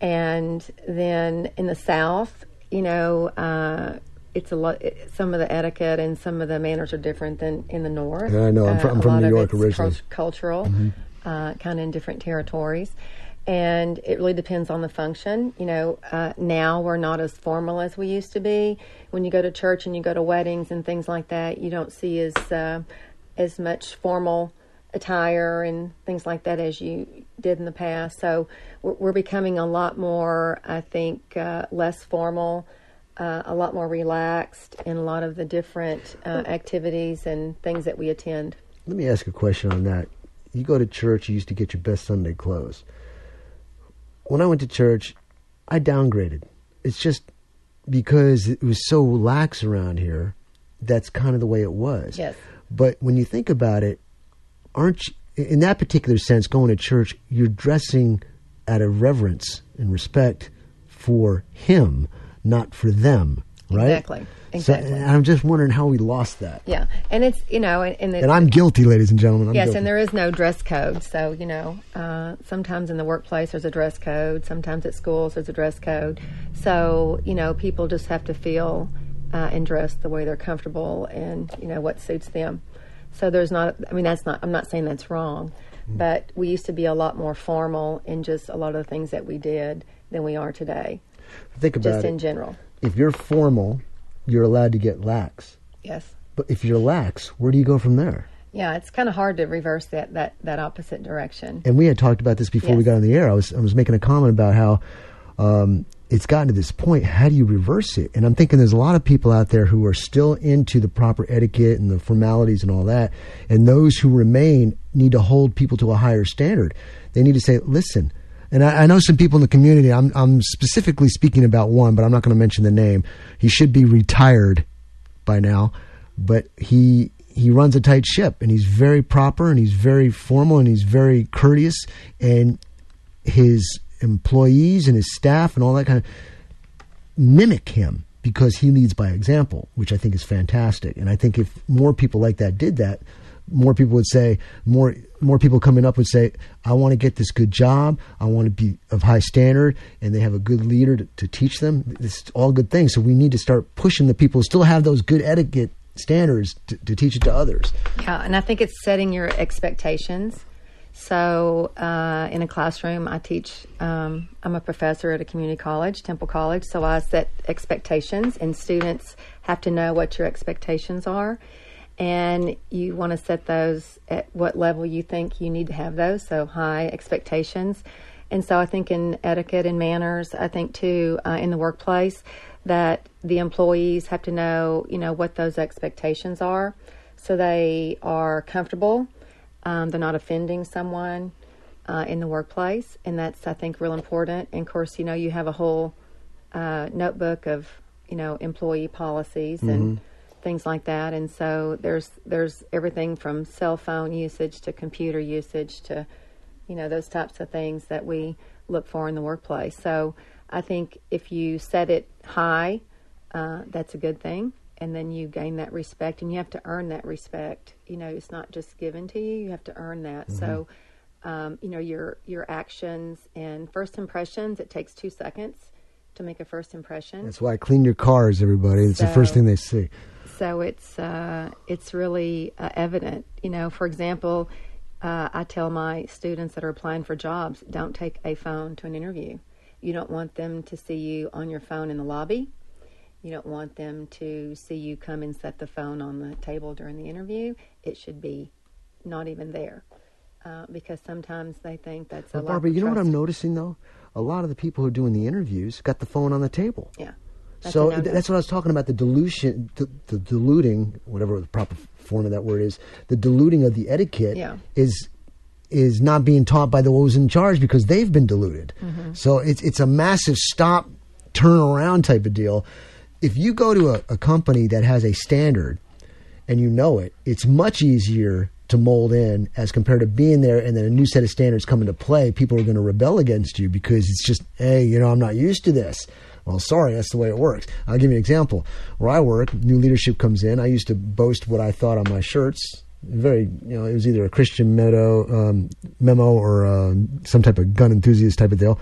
And then in the South, you know, uh, it's a lot. It, some of the etiquette and some of the manners are different than in the North. Yeah, I know. I'm from- I'm a from lot New of York it's originally. cult- cultural, Mhm. uh, kind of in different territories. And it really depends on the function. You know, uh, now we're not as formal as we used to be. When you go to church and you go to weddings and things like that, you don't see as uh, as much formal attire and things like that as you did in the past. So we're, we're becoming a lot more, I think, uh, less formal, uh, a lot more relaxed in a lot of the different uh, activities and things that we attend. Let me ask a question on that. You go to church, you used to get your best Sunday clothes. When I went to church, I downgraded. It's just because it was so lax around here, that's kind of the way it was. Yes. But when you think about it, aren't you, in that particular sense, going to church, you're dressing out of reverence and respect for Him, not for them, right? Exactly. Exactly. So, and I'm just wondering how we lost that. Yeah, and it's, you know, and, the, And I'm guilty, ladies and gentlemen. I'm yes, guilty. and there is no dress code. So, you know, uh, sometimes in the workplace there's a dress code. Sometimes at schools there's a dress code. So, you know, people just have to feel uh, and dress the way they're comfortable and, you know, what suits them. So there's not, I mean, that's not, I'm not saying that's wrong, mm. but we used to be a lot more formal in just a lot of the things that we did than we are today. Think about just it. in general. If you're formal, you're allowed to get lax. Yes. But if you're lax, where do you go from there? Yeah, it's kind of hard to reverse that, that, that opposite direction. And we had talked about this before Yes. we got on the air. I was I was making a comment about how um, it's gotten to this point. How do you reverse it? And I'm thinking there's a lot of people out there who are still into the proper etiquette and the formalities and all that. And those who remain need to hold people to a higher standard. They need to say, listen. And I, I know some people in the community, I'm, I'm specifically speaking about one, but I'm not going to mention the name. He should be retired by now, but he he runs a tight ship, and he's very proper, and he's very formal, and he's very courteous, and his employees and his staff and all that kind of mimic him because he leads by example, which I think is fantastic. And I think if more people like that did that, more people would say, more more people coming up would say, I want to get this good job. I want to be of high standard, and they have a good leader to, to teach them. It's all good things. So we need to start pushing the people who still have those good etiquette standards to, to teach it to others. Yeah, and I think it's setting your expectations. So uh, in a classroom, I teach, um, I'm a professor at a community college, Temple College, so I set expectations, and students have to know what your expectations are. And you want to set those at what level you think you need to have those, so high expectations. And so I think in etiquette and manners, I think too, uh, in the workplace, that the employees have to know, you know, what those expectations are, so they are comfortable. Um, they're not offending someone uh, in the workplace, and that's, I think, real important. And of course, you know, you have a whole uh, notebook of, you know, employee policies mm-hmm. and things like that. And so there's there's everything from cell phone usage to computer usage to, you know, those types of things that we look for in the workplace. So I think if you set it high, uh, that's a good thing. And then you gain that respect, and you have to earn that respect. You know, it's not just given to you; you have to earn that. Mm-hmm. So, um, you know, your your actions and first impressions. It takes two seconds to make a first impression. That's why I clean your cars, everybody. It's so, the first thing they see. So it's uh, it's really uh, evident. You know, for example, uh, I tell my students that are applying for jobs, don't take a phone to an interview. You don't want them to see you on your phone in the lobby. You don't want them to see you come and set the phone on the table during the interview. It should be not even there, uh, because sometimes they think that's a Well, lack Barbara, of you know what trust. I'm noticing, though? A lot of the people who are doing the interviews got the phone on the table. Yeah. That's so a no-no. that's what I was talking about, the dilution, the, the diluting, whatever the proper form of that word is, the diluting of the etiquette Yeah. is is not being taught by those in charge because they've been diluted. Mhm. So it's it's a massive stop, turn around type of deal. If you go to a, a company that has a standard and you know it, it's much easier to mold in as compared to being there and then a new set of standards come into play. People are going to rebel against you because it's just, hey, you know, I'm not used to this. Well, sorry, that's the way it works. I'll give you an example. Where I work, new leadership comes in. I used to boast what I thought on my shirts. Very, you know, it was either a Christian memo, um, memo or uh, some type of gun enthusiast type of deal.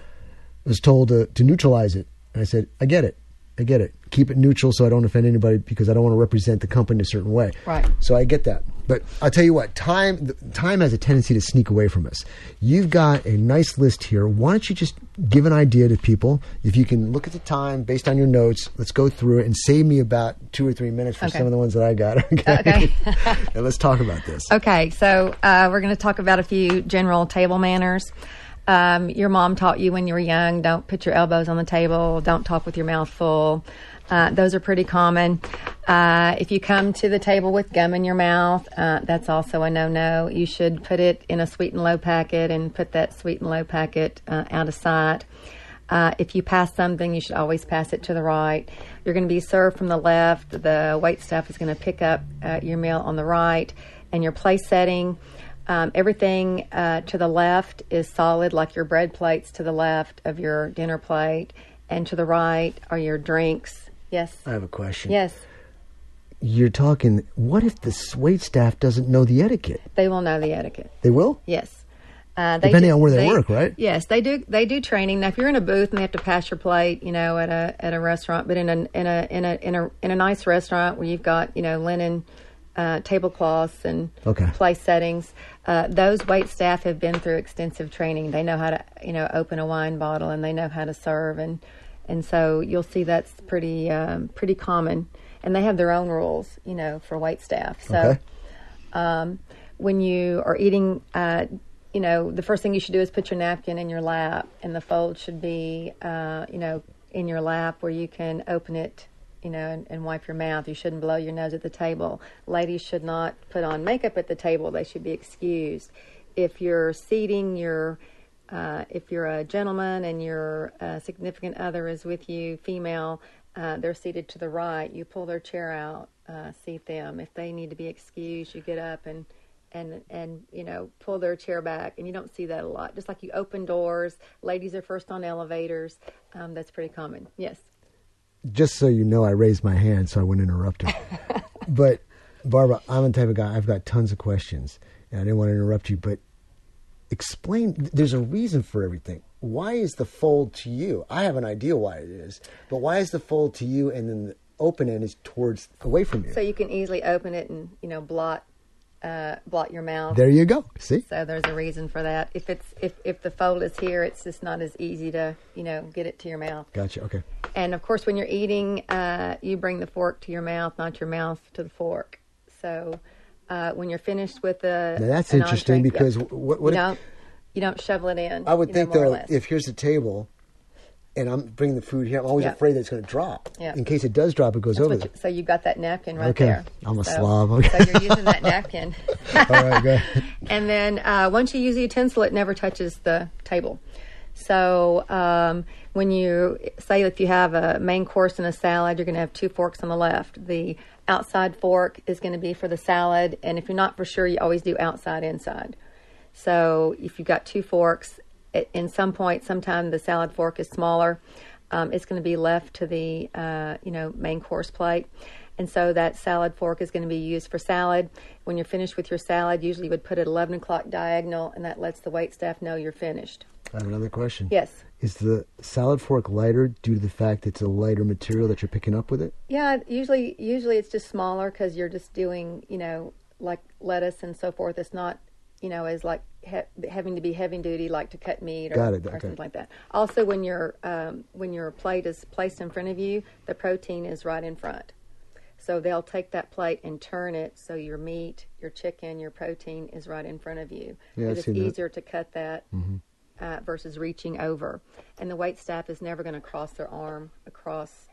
I was told to, to neutralize it. And I said, I get it. I get it. Keep it neutral so I don't offend anybody because I don't want to represent the company in a certain way. Right. So I get that. But I'll tell you what, time time has a tendency to sneak away from us. You've got a nice list here. Why don't you just give an idea to people? If you can look at the time based on your notes, let's go through it and save me about two or three minutes for Okay. some of the ones that I got. Okay. Okay. And let's talk about this. Okay, so uh, we're going to talk about a few general table manners. Um, your mom taught you when you were young, don't put your elbows on the table, don't talk with your mouth full. Uh, those are pretty common. Uh, if you come to the table with gum in your mouth, uh, that's also a no-no. You should put it in a sweet and low packet and put that sweet and low packet uh, out of sight. Uh, if you pass something, you should always pass it to the right. You're going to be served from the left. The wait staff is going to pick up uh, your meal on the right. And your place setting, um, everything uh, to the left is solid, like your bread plates to the left of your dinner plate. And to the right are your drinks. Yes? I have a question. Yes. You're talking, what if the wait staff doesn't know the etiquette? They will know the etiquette. They will? Yes. Uh, they Depending do- on where they work, right? Yes, they do. They do training. Now, if you're in a booth and they have to pass your plate, you know, at a at a restaurant, but in a in a in a in a in a nice restaurant where you've got, you know, linen uh, tablecloths and Okay. place settings, uh, those wait staff have been through extensive training. They know how to, you know, open a wine bottle and they know how to serve, and and so you'll see that's pretty um, pretty common. And they have their own rules, you know, for wait staff. So Okay. um, when you are eating. Uh, You know, the first thing you should do is put your napkin in your lap, and the fold should be, uh, you know, in your lap where you can open it, you know, and, and wipe your mouth. You shouldn't blow your nose at the table. Ladies should not put on makeup at the table. They should be excused. If you're seating your, uh, if you're a gentleman and your uh, significant other is with you, female, uh, they're seated to the right. You pull their chair out, uh, seat them. If they need to be excused, you get up and and, and you know, pull their chair back. And you don't see that a lot. Just like you open doors. Ladies are first on elevators. Um, that's pretty common. Yes. Just so you know, I raised my hand so I wouldn't interrupt her. But, Barbara, I'm the type of guy, I've got tons of questions. And I didn't want to interrupt you, but explain, there's a reason for everything. Why is the fold to you? I have an idea why it is. But why is the fold to you and then the open end is towards, away from you? So you can easily open it and, you know, blot Uh, blot your mouth. There you go. See? So there's a reason for that. If it's if, if the fold is here, it's just not as easy to, you know, get it to your mouth. Gotcha. Okay. And of course, when you're eating, uh, you bring the fork to your mouth, not your mouth to the fork. So uh, when you're finished with the Now that's an interesting entree, because yeah, what, what you if- don't you don't shovel it in. I would you think know, more or though, less. if here's the table, and I'm bringing the food here, I'm always Yeah. afraid that it's going to drop. Yeah. In case it does drop, it goes That's over. what you- so you've got that napkin right Okay. there. I'm a so, slob. Okay. So you're using that napkin. All right, go ahead. And then uh, once you use the utensil, it never touches the table. So um, when you say if you have a main course and a salad, you're going to have two forks on the left. The outside fork is going to be for the salad, and if you're not for sure, you always do outside, inside. So if you've got two forks, at, in some point, sometime the salad fork is smaller. Um, it's going to be left to the uh, you know main course plate. And so that salad fork is going to be used for salad. When you're finished with your salad, usually you would put it eleven o'clock diagonal, and that lets the wait staff know you're finished. I have another question. Yes. Is the salad fork lighter due to the fact it's a lighter material that you're picking up with it? Yeah, usually usually it's just smaller because you're just doing, you know, like lettuce and so forth. It's not, you know, as like he- having to be heavy duty like to cut meat or, Got it, or okay. something like that. Also, when your um, when your plate is placed in front of you, the protein is right in front. So they'll take that plate and turn it so your meat, your chicken, your protein is right in front of you. Yeah, I've it's seen that. easier to cut that Mm-hmm. uh, versus reaching over. And the wait staff is never going to cross their arm across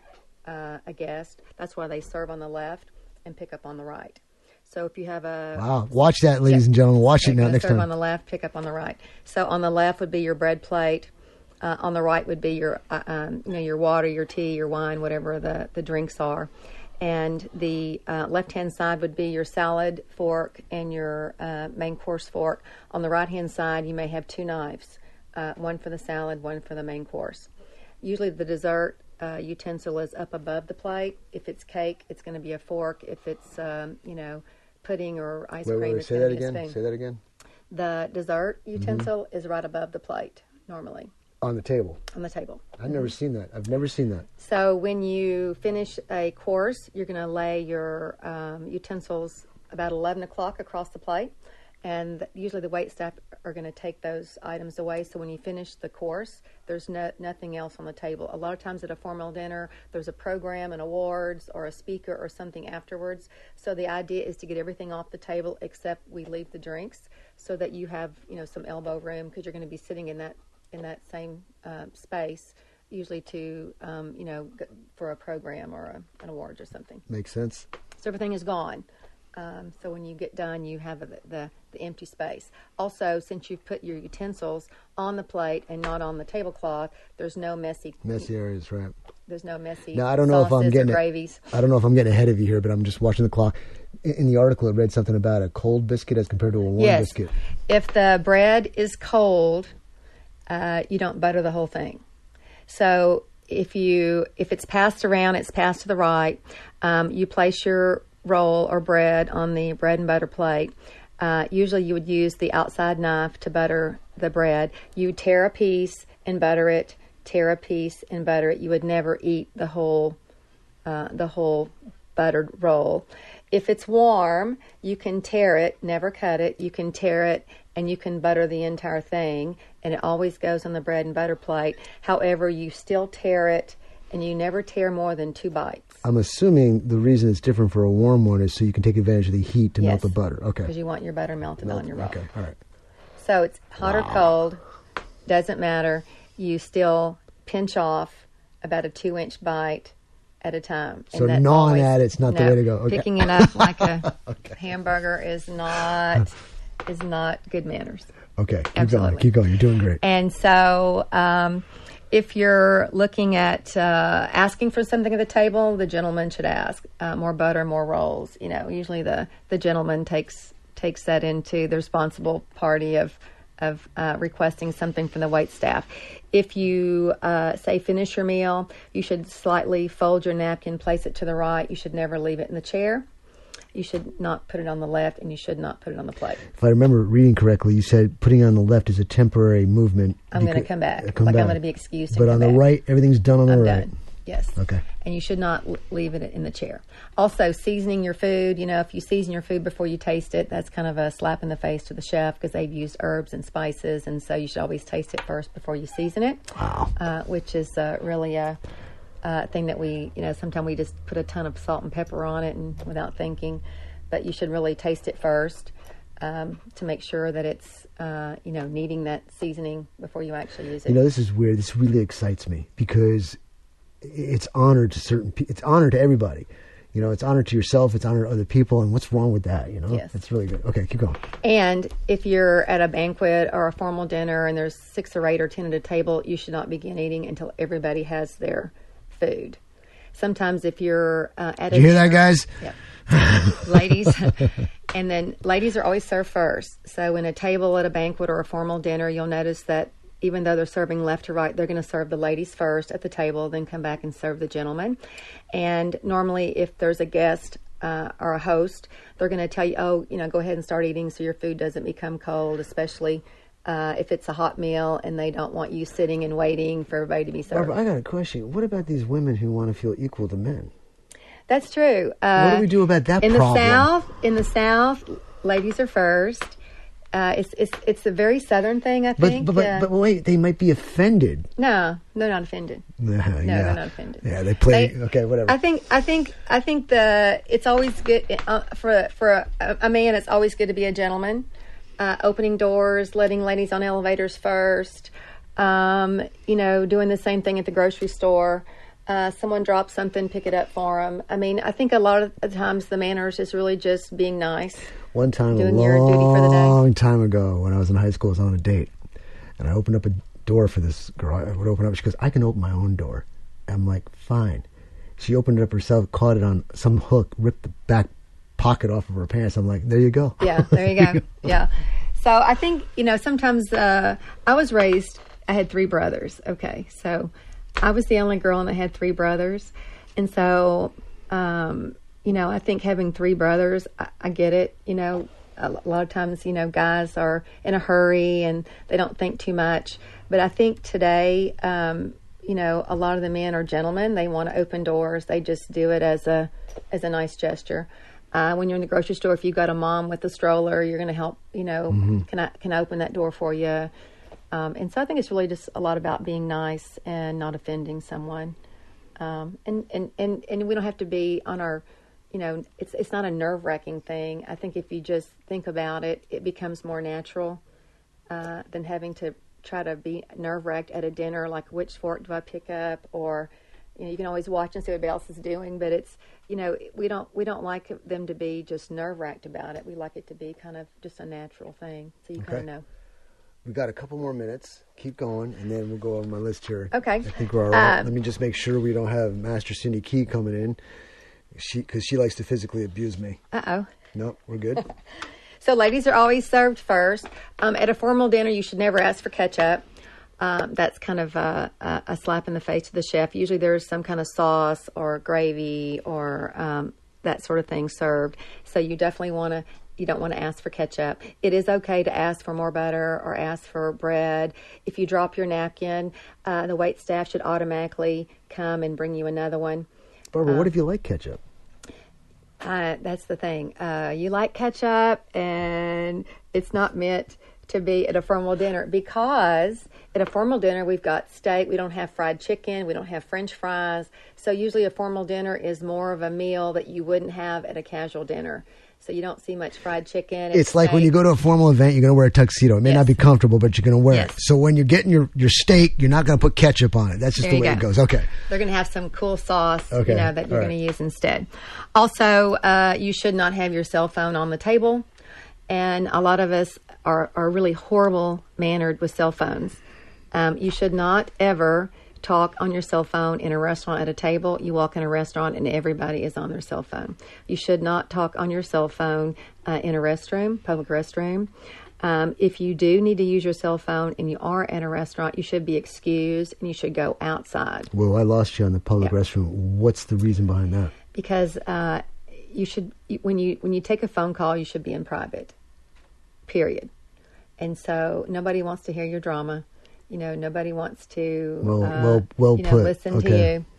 uh, a guest, that's why they serve on the left and pick up on the right. So if you have a... Wow. Watch that, ladies yeah, and gentlemen. Watch it now gonna next serve time. on the left, pick up on the right. So on the left would be your bread plate. Uh, on the right would be your, uh, um, you know, your water, your tea, your wine, whatever the, the drinks are. And the uh, left-hand side would be your salad fork and your uh, main course fork. On the right-hand side, you may have two knives, uh, one for the salad, one for the main course. Usually the dessert uh, utensil is up above the plate. If it's cake, it's going to be a fork. If it's, um, you know, pudding or ice Wait, cream, wait, wait. it's Say going that to be a again. spoon. Say that again. The dessert utensil mm-hmm. is right above the plate, normally. On the table. On the table. I've mm-hmm. never seen that. I've never seen that. So when you finish a course, you're going to lay your um, utensils about eleven o'clock across the plate. And usually the wait staff are going to take those items away. So when you finish the course, there's no, nothing else on the table. A lot of times at a formal dinner, there's a program, an awards, or a speaker or something afterwards. So the idea is to get everything off the table except we leave the drinks so that you have, you know, some elbow room because you're going to be sitting in that in that same uh, space, usually to, um, you know, g- for a program or a, an awards or something. Makes sense. So everything is gone. Um, so when you get done, you have the, the, the empty space. Also, since you've put your utensils on the plate and not on the tablecloth, there's no messy... Messy areas, right. There's no messy Now, I don't know if I'm getting gravies. It, I don't know if I'm getting ahead of you here, but I'm just watching the clock. In, in the article, it read something about a cold biscuit as compared to a warm yes. biscuit. If the bread is cold... Uh, you don't butter the whole thing. So if you if it's passed around, it's passed to the right. Um, you place your roll or bread on the bread and butter plate. Uh, usually you would use the outside knife to butter the bread. You tear a piece and butter it, tear a piece and butter it. You would never eat the whole uh, the whole buttered roll. If it's warm, you can tear it, never cut it. You can tear it and you can butter the entire thing, and it always goes on the bread and butter plate. However, you still tear it, and you never tear more than two bites. I'm assuming the reason it's different for a warm one is so you can take advantage of the heat to yes, melt the butter. Okay. Because you want your butter melted Melt, on your roll. Okay, all right. So it's hot wow. or cold, doesn't matter. You still pinch off about a two-inch bite at a time. So gnawing always, at it's not no, the way to go. Okay. Picking it up like a okay. hamburger is not is not good manners. Okay, keep Absolutely. going. Keep going. You're doing great. And so, um, if you're looking at uh, asking for something at the table, the gentleman should ask uh, more butter, more rolls. You know, usually the, the gentleman takes takes that into the responsible party of of uh, requesting something from the wait staff. If you uh, say finish your meal, you should slightly fold your napkin, place it to the right. You should never leave it in the chair. You should not put it on the left, and you should not put it on the plate. If I remember reading correctly, you said putting it on the left is a temporary movement. I'm going to come back. Come like back. I'm going to be excused to But come on the back. right, everything's done on I'm the right. Done. Yes. Okay. And you should not l- leave it in the chair. Also, seasoning your food. You know, if you season your food before you taste it, that's kind of a slap in the face to the chef because they've used herbs and spices, and so you should always taste it first before you season it. Wow. Uh, which is uh, really a uh, thing that we, you know, sometimes we just put a ton of salt and pepper on it and without thinking, but you should really taste it first. Um, to make sure that it's, uh, you know, needing that seasoning before you actually use it. You know, this is weird. This really excites me because it's honor to certain people. It's honor to everybody. You know, it's honor to yourself. It's honor to other people. And what's wrong with that? You know, Yes. It's really good. Okay, keep going. And if you're at a banquet or a formal dinner and there's six or eight or ten at a table, you should not begin eating until everybody has their food. Sometimes if you're uh, at Did a you hear that, dinner- guys? Yeah. Ladies. And then ladies are always served first. So in a table at a banquet or a formal dinner, you'll notice that even though they're serving left to right, they're going to serve the ladies first at the table, then come back and serve the gentlemen. And normally if there's a guest uh, or a host, they're going to tell you, oh, you know, go ahead and start eating so your food doesn't become cold, especially uh, if it's a hot meal and they don't want you sitting and waiting for everybody to be served. Barbara, I got a question. What about these women who want to feel equal to men? That's true. Uh, What do we do about that in problem? the South, in the South, ladies are first. Uh, it's it's it's a very Southern thing, I But think. but, but, uh, but wait, they might be offended. no, they're not offended. No, No, yeah. they're not offended. Yeah, they play. They- okay, whatever. I think I think I think the it's always good uh, for for a, a man. It's always good to be a gentleman, uh, opening doors, letting ladies on elevators first. Um, you know, doing the same thing at the grocery store. Uh, someone drops something, pick it up for them. I mean, I think a lot of the times the manners is really just being nice. One time, doing a your duty for the day. long time ago, when I was in high school, I was on a date, and I opened up a door for this girl. I would open up. She goes, "I can open my own door." I'm like, "Fine." She opened it up herself, caught it on some hook, ripped the back pocket off of her pants. I'm like, "There you go." Yeah, there you go. Yeah. So I think, you know, sometimes uh, I was raised. I had three brothers. Okay, so I was the only girl, and I had three brothers, and so. Um, You know, I think having three brothers, I, I get it. You know, a, a lot of times, you know, guys are in a hurry and they don't think too much. But I think today, um, you know, a lot of the men are gentlemen. They want to open doors. They just do it as a as a nice gesture. Uh, when you're in the grocery store, if you've got a mom with a stroller, you're going to help. You know, Mm-hmm. can I can I open that door for you? Um, and so I think it's really just a lot about being nice and not offending someone. Um, and, and, and, and we don't have to be on our. You know, it's it's not a nerve-wracking thing. I think if you just think about it, it becomes more natural uh, than having to try to be nerve-wracked at a dinner, like which fork do I pick up, or you know, you can always watch and see what everybody else is doing. But it's, you know, we don't we don't like them to be just nerve-wracked about it. We like it to be kind of just a natural thing, so you Okay. kind of know. We've got a couple more minutes. Keep going, and then we'll go over my list here. Okay. I think we're all right. Um, Let me just make sure we don't have Master Cindy Key coming in. She, because she likes to physically abuse me. Uh-oh. Nope, we're good. So ladies are always served first. Um, at a formal dinner, you should never ask for ketchup. Um, that's kind of a, a, a slap in the face to the chef. Usually there's some kind of sauce or gravy or um, that sort of thing served. So you definitely want to, you don't want to ask for ketchup. It is okay to ask for more butter or ask for bread. If you drop your napkin, uh, the wait staff should automatically come and bring you another one. Barbara, Um, what if you like ketchup? Uh, that's the thing. Uh, you like ketchup, and it's not meant to be at a formal dinner, because at a formal dinner we've got steak. We don't have fried chicken. We don't have French fries. So usually a formal dinner is more of a meal that you wouldn't have at a casual dinner. So you don't see much fried chicken. It's like when steak. you go to a formal event, you're going to wear a tuxedo. It may not be comfortable, but you're going to wear it. So when you're getting your, your steak, you're not going to put ketchup on it. That's just There the you way go. it goes. Okay. They're going to have some cool sauce, Okay. you know, that you're All going right. to use instead. Also, uh, you should not have your cell phone on the table. And a lot of us are, are really horrible mannered with cell phones. Um, you should not ever talk on your cell phone in a restaurant at a table. You walk in a restaurant and everybody is on their cell phone. You should not talk on your cell phone uh, in a restroom, public restroom. Um, if you do need to use your cell phone and you are at a restaurant, you should be excused and you should go outside, Well, I lost you on the public restroom. What's the reason behind that? because uh, you should, when you when you take a phone call, you should be in private. Period. And so nobody wants to hear your drama. You know, nobody wants to Well- uh, well- well you know, put. listen Okay. to you.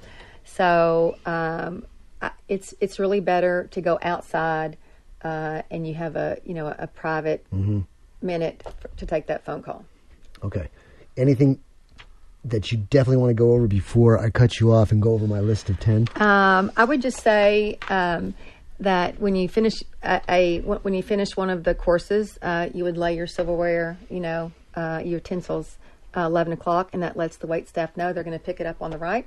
So um, I- it's it's really better to go outside uh, and you have a you know a private Mm-hmm. minute f- to take that phone call. Okay. Anything that you definitely want to go over before I cut you off and go over my list of ten? Um, I would just say um, that when you finish a, a when you finish one of the courses, uh, you would lay your silverware, you know, uh, your utensils, uh, eleven o'clock, and that lets the wait staff know they're going to pick it up on the right.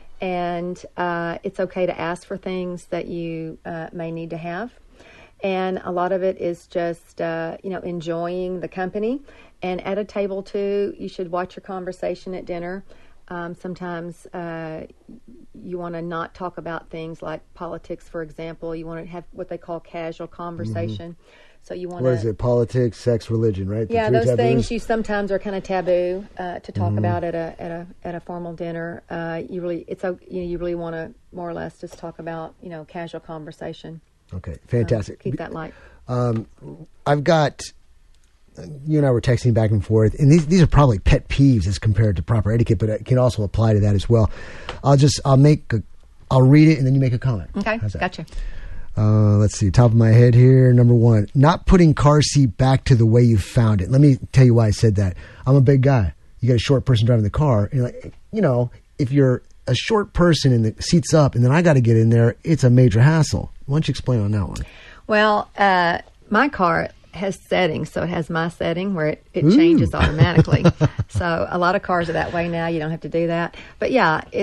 And uh, it's okay to ask for things that you uh, may need to have. And a lot of it is just, uh, you know, enjoying the company. And at a table, too, you should watch your conversation at dinner. Um, sometimes uh, you want to not talk about things like politics, for example. You want to have what they call casual conversation. So you want What to... is it? Politics, sex, religion, right? The Yeah, three those taboos? things you sometimes are kind of taboo uh, to talk Mhm. about at a at a at a formal dinner. Uh, you really it's o- you know you really want to more or less just talk about you know casual conversation. Okay, fantastic. Uh, keep that light. Um, I've got, you and I were texting back and forth, and these these are probably pet peeves as compared to proper etiquette, but it can also apply to that as well. I'll just, I'll make, a, I'll read it and then you make a comment. Okay, How's that? gotcha. Uh, let's see, top of my head here. Number one, not putting car seat back to the way you found it. Let me tell you why I said that. I'm a big guy. You got a short person driving the car. And you're like, you know, if you're a short person and the seat's up and then I got to get in there, it's a major hassle. Why don't you explain on that one? Well, uh, my car has settings, so it has my setting where it, it Ooh. changes automatically. So a lot of cars are that way now. You don't have to do that. But yeah, it's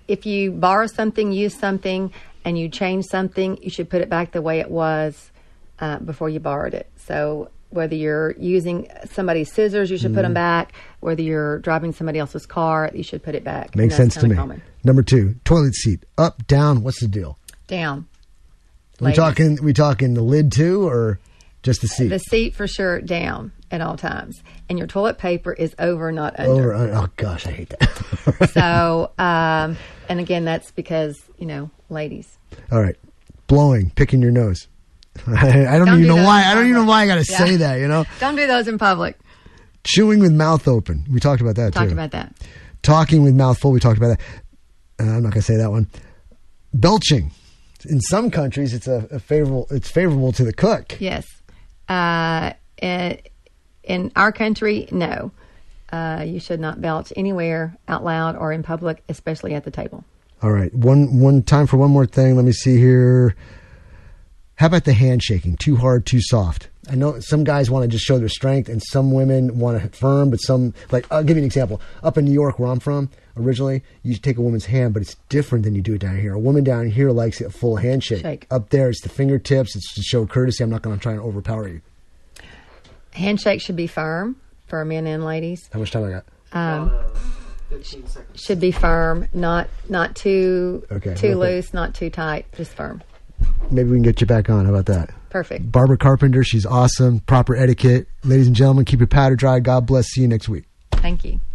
if you borrow something, use something, and you change something, you should put it back the way it was uh, before you borrowed it. So whether you're using somebody's scissors, you should mm. put them back. Whether you're driving somebody else's car, you should put it back. Makes sense to me. Common. Number two, toilet seat. Up, down, what's the deal? Down. We Ladies. talking we talking the lid too, or just the seat? The seat for sure down at all times. And your toilet paper is over, not under. Over, oh gosh, I hate that. So, um, and again, that's because, you know, ladies. All right. Blowing, picking your nose. I, I don't, don't even do know why. I don't even know why I got to yeah. say that, you know? Don't do those in public. Chewing with mouth open. We talked about that, we too. Talked about that. Talking with mouth full. We talked about that. Uh, I'm not going to say that one. Belching. In some countries, it's a, a favorable. It's favorable to the cook. Yes. Uh, in, in our country, no. Uh, you should not belch anywhere out loud or in public, especially at the table. All right. One one time for one more thing. Let me see here. How about the handshaking? Too hard, too soft. I know some guys want to just show their strength, and some women want to firm, but some, like, I'll give you an example. Up in New York, where I'm from, originally, you take a woman's hand, but it's different than you do it down here. A woman down here likes a full handshake. Shake. Up there, it's the fingertips. It's to show courtesy. I'm not going to try and overpower you. Handshake should be firm for men and ladies. How much time I got? Um, fifteen seconds. Should be firm, not not too okay, too okay. loose, not too tight, just firm. Maybe we can get you back on. How about that? Perfect. Barbara Carpenter, she's awesome. Proper etiquette. Ladies and gentlemen, keep your powder dry. God bless. See you next week. Thank you.